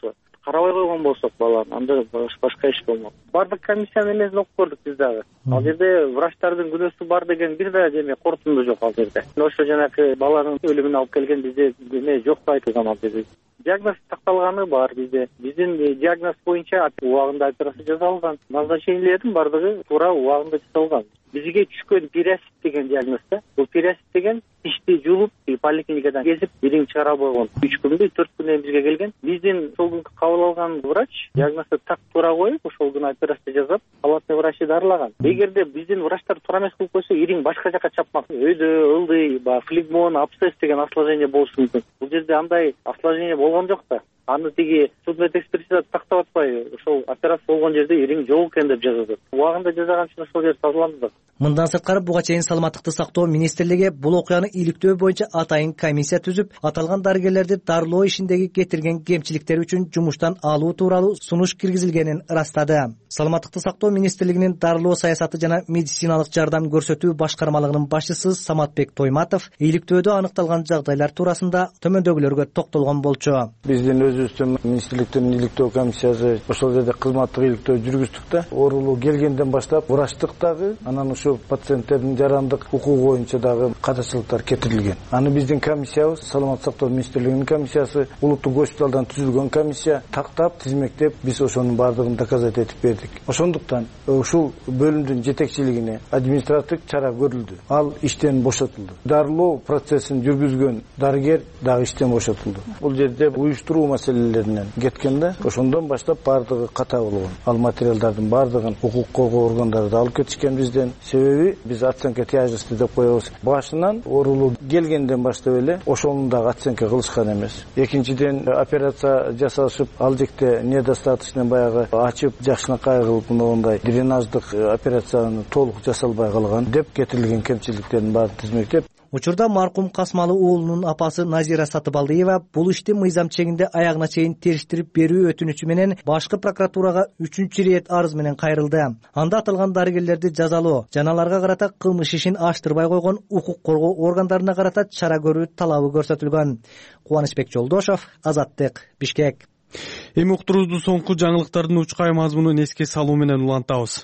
карабай койгон болсок баланы, анда башка иш болмок. Бардык комиссиянын эмесин окуп көрдүк биз дагы. Ал жерде врачтардын күнөөсү бар деген бир да эме корутунду жок ал жерде. Ошо жанагы баланын өлүмүнө алып келген бизде эме жок деп айтылган ал жерде. Диагноз такталганы бар бизде. Биздин диагноз боюнча убагында операция жасалган. Назначениелердин бардыгы туура убагында жасалган. Бизге түшкөн пириосит деген диагноз да. Бул пириосит деген тишти жулуп, поликлиникадан кезип, ириң чыгарып койгон. 3 күндү, 4 күндөн бизге келген. Биздин ошол күнкү кабыл алган врач диагнозду так туура коюп, ошол күнү операция жасап, палатный врачты дарылаган. Эгерде биздин врачтар туура эмес кылып койсо, ириң башка жака чапмак. Өйдө, ылдый, флегмон, абсцесс деген осложнение болушу мүмкүн. Бул жерде андай осложнение болгон жок да. Аны тиги судмед экспертиза тактап атпай, ошол операция болгон жерде ириң жок экен деп жазат. Убагында жасаган үчүн ошол жер тазаланды. Мындан сырткары буга чейин Саламаттыкты сактоо министрлиги бул окуяны иликтөө боюнча атайын комиссия түзүп, аталган дарыгерлерди дарылоо ишиндеги кетирген кемчиликтер үчүн жумуштан алуу тууралуу сунуш киргизилгенин ырастады. Саламаттыкты сактоо министрлигинин дарылоо саясаты жана медициналык жардам көрсөтүү башкармалыгынын башчысы Саматбек Тойматов иликтөөдө аныкталган жагдайлар туурасында төмөндөгүлөргө токтолгон болчу. Биздин өзүбүздүн министрликтин иликтөө комиссиясы ошол жерде кызматтык иликтөө жүргүздүк да. Оорулуу келгенден баштап врачтык дагы, анан ошо пациенттердин жарандык укугу боюнча дагы катачылыктар кетирилген. Аны биздин комиссиябыз, Саламаттык сактоо министрлигинин комиссиясы, улуттук госпиталдан түзүлгөн комиссия тактап, тизмектеп, биз ошонун баардыгын доказать этип бердик. Ошондуктан ушул бөлүмдүн жетекчилигине административдик чара көрүлдү. Ал иштен бошотулду. Дарылоо процессин жүргүзгөн дарыгер дагы иштен бошотулду. Бул жерде уюштуруу маселелеринен кеткенде, ошондон баштап баардыгы ката болгон. Ал материалдардын баардыгын укук коргоо органдары да алып кетишкен бизден. Себеби биз оценка тяжести деп коебуз. Башынан оорулуу келгенден баштап эле ошону дагы оценка кылышкан эмес. Экинчиден операция жасашып, ал жекте недостаточно баягы ачып, жакшынакай кылып мындай дренаждык операцияны толук жасалбай калган деп кетирилген кемчиликтердин баарын тизмектеп. Учурда маркум Касмалы уулунун апасы Назира Сатыбалдиева бул ишти мыйзам чегинде аягына чейин териштирип берүү өтүнүчү менен башкы прокуратурага 3-чү ирет арыз менен кайрылды. Анда аталган дарыгерлерди жазалоо жана аларга карата кылмыш ишин ачтырбай койгон укук коргоо органдарына карата чара көрүү талабы көрсөтүлгөн. Кубанычбек Жолдошов, Азаттык, Бишкек. Эми уктуруубузду соңку жаңылыктардын учкай мазмунун эске салуу менен улантабыз.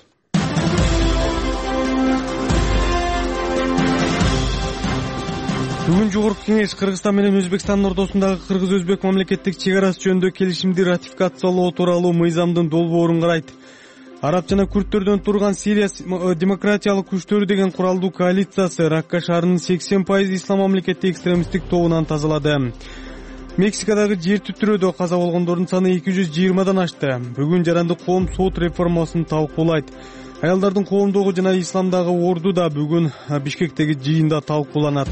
Бүгүн Жогорку Кеңеш Кыргызстан менен Өзбекстандын ортосундагы кыргыз-өзбек мамлекеттик чек арасы жөнүндө келишимди ратификациялоо тууралуу мыйзамдын долбоорун карайт. Араб жана күрттөрдөн турган Сирия демократиялык күчтөрү деген куралдуу коалициясы Ракка шаарынын 80% ислам мамлекеттик экстремисттик тобунан тазалады. Мексикадагы жер титирөөдө каза болгондордун саны 220дан ашты. Бүгүн жарандык коом сот реформасын талкуулайт. Аялдардын коомдогу жана исламдагы орду да бүгүн Бишкектеги жыйында талкууланат.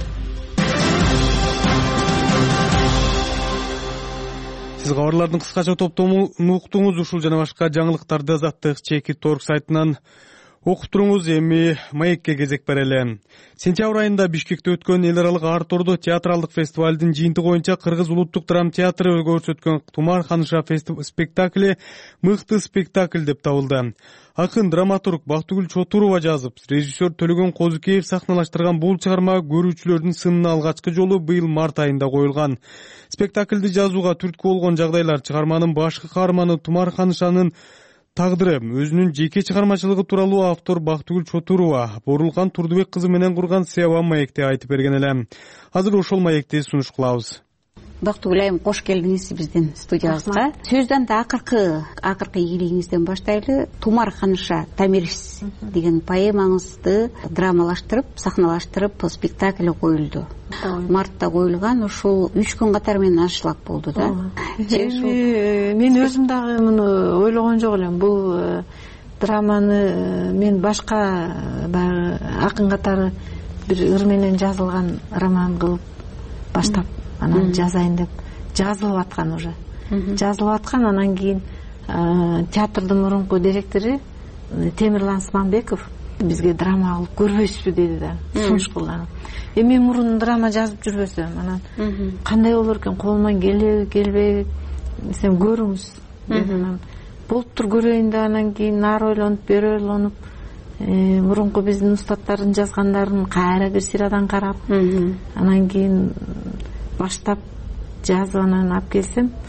Сиз кабарлардын кыскача топтомун уктуңуз. Ушул жана башка жаңылыктарды Азаттык Чекит.org сайтынан окуп туруңуз. Эми маекке кезек берели. Сентябрь айында Бишкекте өткөн эл аралык Артурду театралдык фестивалдын жыйынтыгы боюнча Кыргыз улуттук драма театры көрсөткөн Тумар Ханыша спектакли мыкты спектакль деп табылды. Акын драматург Бактыгүл Чотурова жазып, режиссер Төлөгөн Козукеев сахналаштырган бул чыгарма көрүүчүлөрдүн сынына алгачкы жолу быйыл март айында коюлган. Спектакльди жазууга түрткү болгон жагдайлар чыгарманын башкы каарманы Тумар Ханышанын тагдыры, өзүнүн жеке чыгармачылыгы тууралуу автор Бактыгүл Чотурова Борулкан Турдубек кызы менен курган Сева маекте айтып берген эле. Азыр ошол маекти сунуш кылабыз. Бактыгүл айым, кош келдиңиз биздин студиябызга. Сөздөн да акыркы ийгилигиңизден баштайлы. Тумар Ханыша Тамирис деген поэмаңызды драмалаштырып, сахналаштырып, спектакль коюлду. Мартта коюлган, ушул 3 күн катары менен аншлаг болду да. Мен өзүм дагы муну ойлогон жок элем. Бул драманы мен башка баягы акын катары бир ыр менен жазылган роман кылып баштап анан жазайын деп жазылып аткан уже. Жазылып аткан, анан кийин театрдын мурунку директору Темирлан Сманбеков бизге драма кылып көрбөйсүзбү деди да. Сунуш кылган. Мен мурун драма жазып жүрбөсөм, анан кандай болор экен, колуман келеби, келбеби, сен көрүңүз дедим. Болуптур, көрөйүн да, анан кийин нары ойлонуп, бери ойлонуп, мурунку биздин устаттардын жазгандарын кайра бир сырадан карап, анан кийин баштап жазып анан алып келсем,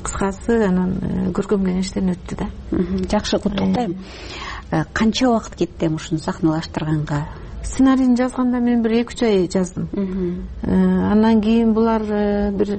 кыскасы анан көркөм кеңештен өттү да. Жакшы, куттуктайм. Канча убакыт кетти ушуну сахналаштырганга? Сценарийни жазганда мен бир 2-3 ай жаздым. Андан кийин булар бир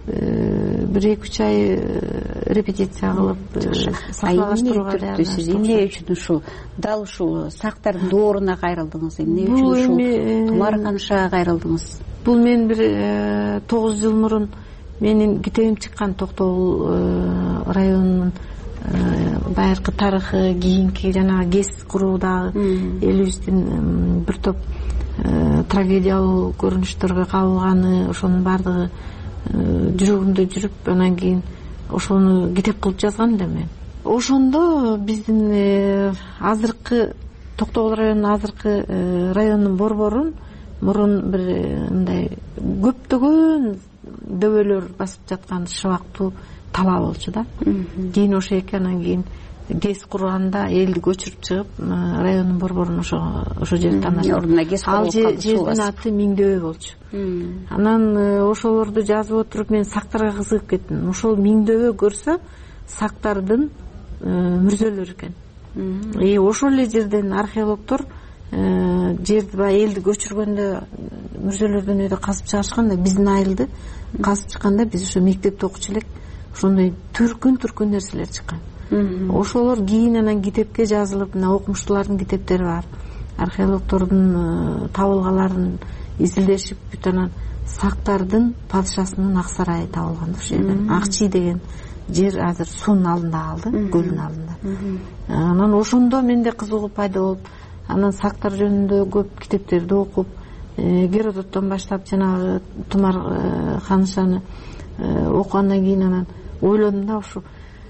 2-3 ай репетиция кылып сахналаштырууга. Сиз эмне үчүн ушул дал ушул сактардын дооруна кайрылдыңыз? Эмне үчүн ушул Тумарканышага кайрылдыңыз? Бул мен бир 9 жыл мурун менин китебим чыккан Токтогул районунун байыркы тарыхы, кийинки жанагы ГЭС куруудагы элибиздин бир топ трагедиялуу көрүнүштөргө кабылганы, ошонун баардыгы жүрөгүмдө жүрүп, анан кийин ошону китеп кылып жазгам да мен. Ошондо биздин азыркы Токтогул районунун азыркы райондун борборун мурун бир мындай көптөгөн дөбөлөр басып жаткан шыбактуу талаа болчу да. Кийин ошо анан кийин ГЭС курганда элди көчүрүп чыгып, райондун борборун ошо жерде ал жердин аты Миңдөбө болчу. Анан ошолорду жазып отуруп мен сактарга кызыгып кеттим. Ошол Миңдөбө көрсө сактардын мүрзөлөрү экен. Ошол эле жерден археологдор жерди баягы элди көчүргөндө мүрзөлөрдөн өйдө казып чыгышкан да, биздин айылды казып чыкканда биз ошо мектепте окучу элек, ошондой түркүн нерселер чыккан. Ошолор кийин анан китепке жазылып, мына окумуштуулардын китептери бар. Археологдордун табылгаларын изилдешип, бүт анан сактардын падышасынын ак сарайы табылган ошол жерден. Акчий деген жер азыр суунун алдында калды, көлдүн алдында. Анан ошондо менде кызыгуу пайда болуп, анан сактар жөнүндө көп китептерди окуп, Геродоттон баштап жанагы Тумарканышаны окугандан кийин анан ойлодум да, ушу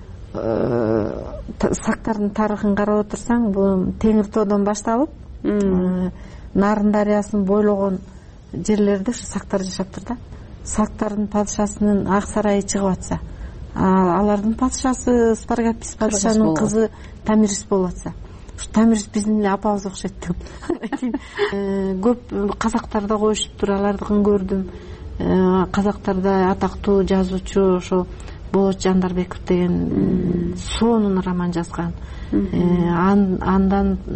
сактардын тарыхын карап отурсаң, бул Теңир тоодон башталып, Нарын дарыясын бойлогон жерлерде ушу сактар жашаптыр да. Сактардын падышасынын ак сарайы чыгып атса, алардын падышасы Спаргатпис падышанын кызы Тамирис болуп атса, ушу Тамирис биздин эле апабыз окшойт деп. Көп казактарда коюшуптур, алардыкын көрдүм. Казактарда атактуу жазуучу ошо Болот Жандарбеков деген сонун роман жазган. Андан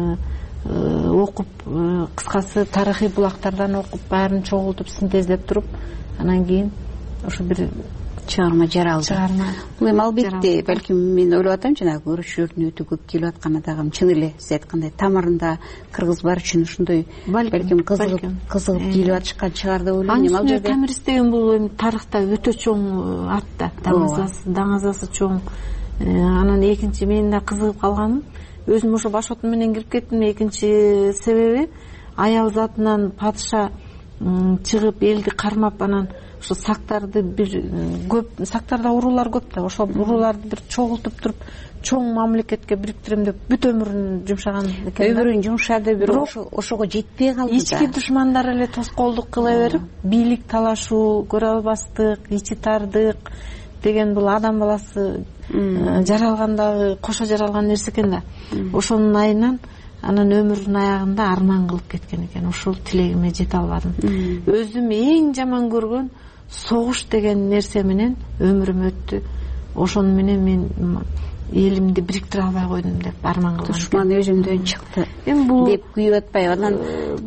окуп, кыскасы тарыхый булактардан окуп, баарын чогултуп, синтездеп туруп, анан кийин ошо бир чыгарма жаралды. Бул эми албетте, балким мен ойлоп атам, жанагы көрүүчүлөрдүн өтө көп келип атканы дагы чын эле сиз айткандай тамырында кыргыз бар үчүн ушундай балким кызыгып келип атышкан чыгар деп ойлойм. Ал жерде Тамирис деген бул эми тарыхта өтө чоң ат да, даңазасы чоң. Анан экинчи мен да кызыгып калганым, өзүм ошо башотум менен кирип кеттим. Экинчи себеби аял затынан падыша чыгып элди кармап, анан ошо сактарды бир көп, сактарда уруулар көп да, ошол урууларды бир чогултуп туруп чоң мамлекетке бириктирем деп бүт өмүрүн жумшаган экен. Өмүрүн жумшады, бирок ошого жетпей калды да. Ички душмандар эле тоскоолдук кыла берип, бийлик талашуу, көрө албастык, ичи тардык деген бул адам баласы жаралгандагы кошо жаралган нерсе экен да. Ошонун айынан анан өмүрүнүн аягында арман кылып кеткен экен. Ушул тилегиме жете албадым. Өзүм эң жаман көргөн согуш деген нерсе менен өмүрүм өттү. Ошону менен мен элимди бириктире албай койдум деп арман кылгам. Душман өзүмдөн чыкты деп күйүп атпайбы? Анан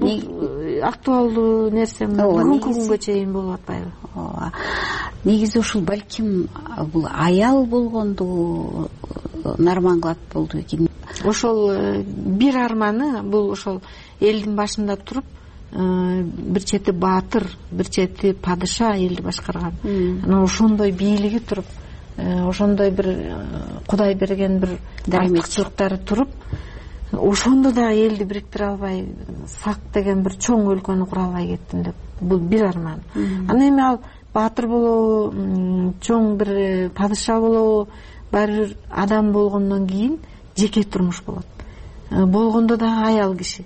актуалдуу нерсе бүгүнкү күнгө чейин болуп атпайбы? Негизи ушул балким бул аял болгондугу арман кылат болду экен. Ошол бир арманы бул ошол элдин башында туруп, бир чети баатыр, бир чети падыша элди башкарган. Анан ошондой бийлиги туруп, ошондой бир Кудай берген бир артыкчылыктары туруп, ошондо да элди бириктире албай, сак деген бир чоң өлкөнү кура албай кеттим деп. Бул бир арман. Анан эми ал баатыр болобу, чоң бир падыша болобу, баары бир адам болгондон кийин жеке турмуш болот. Болгондо да аял киши,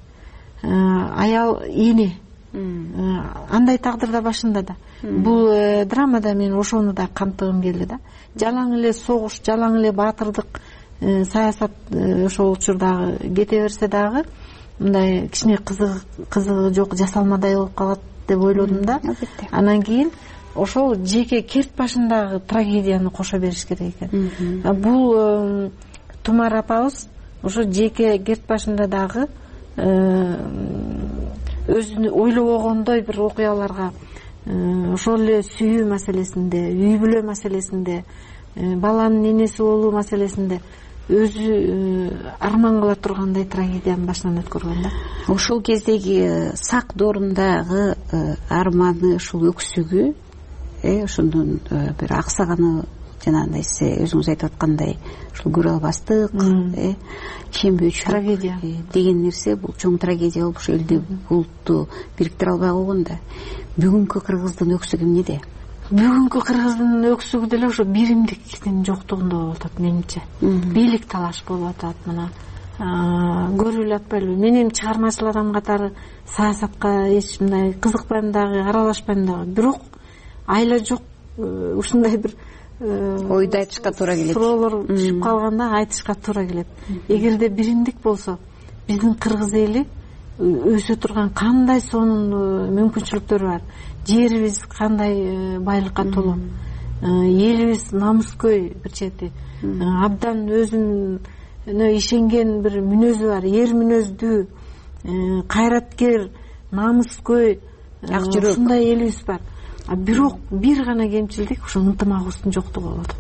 аял эне, андай тагдырда башында да. Бул драмада мен ошону да камтыгым келди да. Жалаң эле согуш, жалаң эле баатырдык саясат ошол учурдагы кете берсе дагы, мындай кичине кызыгы жок, жасалмадай болуп калат деп ойлодум да. Анан кийин ошол жеке керт башындагы трагедияны кошо бериш керек экен. Бул Тумар апабыз ошо жеке керт башында дагы өзүнү ойлобогондой бир окуяларга ошол эле сүйүү маселесинде, үй бүлө маселесинде, баланын энеси болуу маселесинде өзү арман кыла тургандай трагедияны башынан өткөргөн да. Ошол кездеги сак доорундагы арманы, ушул өксүгү, ошондун бир аксаганы, жанагындай өзүңүз айтып аткандай, ушул көрө албастык, ишенбөөчүлүк трагедия деген нерсе, бул чоң трагедия болуп ошо элди улутту бириктире албай койгон да. Бүгүнкү кыргыздын өксүгү эмнеде? Бүгүнкү кыргыздын өксүгү деле ошо биримдиктин жоктугунда болуп атат менимче. Бийлик талаш болуп атат. Мына көрүп эле атпайлыбы? Мен эми чыгармачыл адам катары саясатка эч мындай кызыкпайм дагы, аралашпайм дагы. Бирок айла жок ушундай бир ойду айтышка туура келет. Суроолор түшүп калганда айтышка туура келет. Эгерде биримдик болсо, биздин кыргыз эли өсө турган кандай сонун мүмкүнчүлүктөрү бар. Жерибиз кандай байлыкка толо. Элибиз намыскөй бир чети. Абдан өзүнө ишенген бир мүнөзү бар. Эр мүнөздүү, кайраткер, намыскөй, ак жүрөк. Ушундай элибиз бар. Бирок бир гана кемчилдик ошо ынтымагыбыздын жоктугу болот.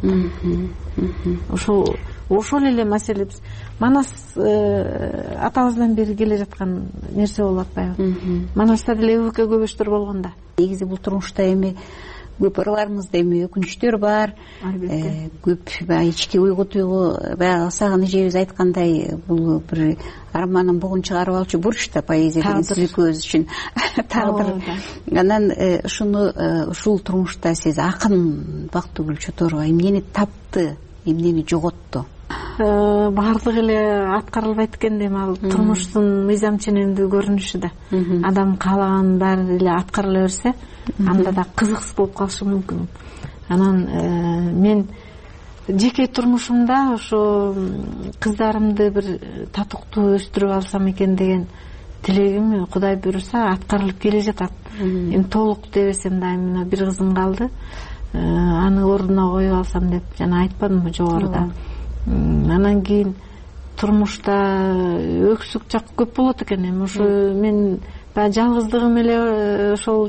Ошол эле маселе биз Манас атабыздан бери келе жаткан нерсе болуп атпайбы? Манаста деле өвүккө көбөчтөр болгон да. Негизи бул турмушта эми көп ырларыбызда эми өкүнүчтөр бар, көп ички уйгу туйгу, баягы Сагын эжебиз айткандай, бул бир арманын бугун чыгарып алчу бурч да, поэзия деген сиздикибиз үчүн тагдыр. Анан ушул турмушта сиз акын Бактыгүл Чоторова эмнени тапты, эмнени жоготту? Баардыгы эле аткарылбайт экен дейм, ал турмуштун мыйзам ченемдүү көрүнүшү да. Адам каалаган баары эле аткарыла берсе, анда да кызыксыз болуп калышы мүмкүн. Анан мен жеке турмушумда ошо кыздарымды бир татыктуу өстүрүп алсам экен деген тилегим Кудай буйруса аткарылып келе жатат. Эми толук дебесем да мына бир кызым калды. Аны ордуна коюп алсам деп жана айтпадымбы жогоруда. Анан кийин турмушта өксүк жак көп болот экен. Эми ошо мен баягы жалгыздыгым эле ошол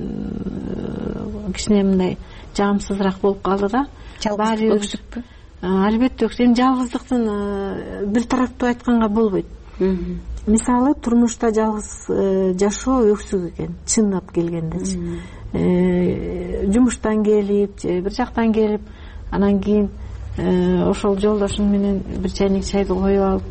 кичине мындай жагымсызыраак болуп калды да. Жалгыздык өксүкпү? Албетте өксүк. Жалгыздыктын бир тараптуу айтканга болбойт. Мисалы турмушта жалгыз жашоо өксүк экен, чынлап келгендечи. Жумуштан келип, бир жактан келип, анан кийин ошол жолдошум менен бир чайник чайды коюп алып,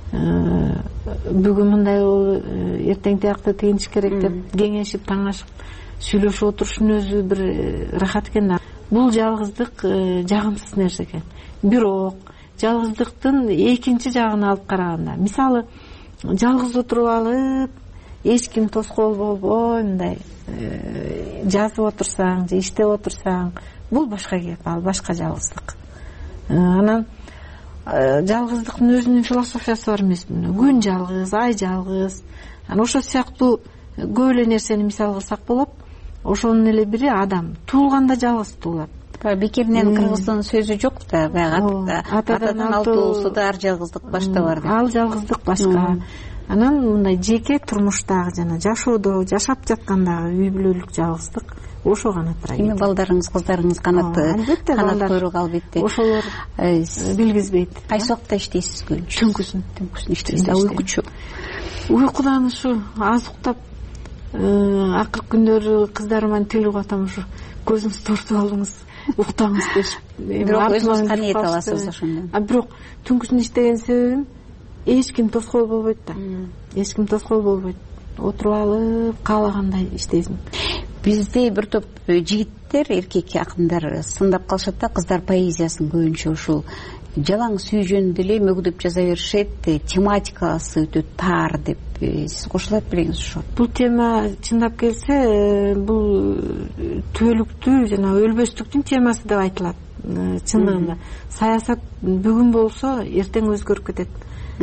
бүгүн мындай болуп, эртең тиякты тыйыныш керек деп кеңешип, таңашып, сүйлөшүп отурушун өзү бир рахат экен да. Бул жалгыздык жагымсыз нерсе экен. Бирок жалгыздыктын экинчи жагын алып караганда, мисалы жалгыз отуруп алып, эч ким тоскоол болбой, мындай жазып отурсаң же иштеп отурсаң, бул башка кеп, ал башка жалгыздык. Анан жалгыздыктын өзүнүн философиясы бар эмеспи? Күн жалгыз, ай жалгыз. Анан ошол сыяктуу көп эле нерсени мисал кылсак болот. Ошонун эле бири адам туулганда жалгыз туулат. Бекеринен кыргыздын сөзү жок да, баягы атадан алты болсо да ар жалгыздык башта бар деп. Ал жалгыздык башка. Анан мындай жеке турмуштагы жана жашоодо, жашап жаткандагы үй бүлөлүк жалгыздык ошо гана трагедия. Эми балдарыңыз, кыздарыңыз канат койрук албетте. Ошолор билгизбейт. Кайсы убакта иштейсиз көбүнчө? Түнкүсүн иштейсиз. Уйкучу? Уйкудан ушу аз уктап, акыркы күндөрү кыздарыма тил угуп атам, ушу көзүңүздү тартып алыңыз, уктаңыз дешип. Бирок өзүңүз кандай эте аласыз ошондо? Бирок түнкүсүн иштеген себебим эч ким тоскоол болбойт да. Эч ким тоскоол болбойт. Отуруп алып, каалагандай иштейсиң. Бизде бир топ жигиттер, эркек акындар сындап калышат да, кыздар поэзиясын көбүнчө ушул жалаң сүйүү жөнүндө эле мөгдөп жаза беришет, тематикасы өтө тар деп. Сиз кошулат белеңиз ошо? Бул тема чындап келсе, бул түбөлүктүү жана өлбөстүктүн темасы деп айтылат. Чындыгында саясат бүгүн болсо эртең өзгөрүп кетет.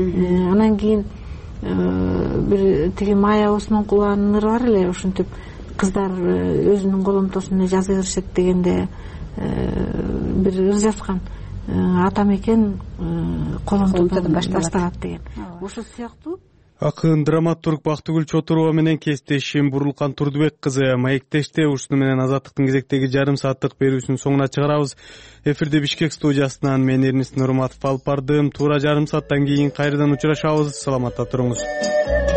Анан кийин бир тиги Майя Осмонкулованын ыры бар эле, ушинтип кыздар өзүнүн коломтосун эле жаза беришет дегенде бир ыр жазган атам экен коломтодон башталат деген. Ошол сыяктуу акын драматург Бактыгүл Чотурова менен кесиптешим Бурулкан Турдубек кызы маектеште ушуну менен Азаттыктын кезектеги жарым сааттык берүүсүнүн соңуна чыгарабыз. Эфирде Бишкек студиясынан мен Эрнис Нурматов алып бардым. Туура жарым сааттан кийин кайрадан учурашабыз. Саламатта туруңуз.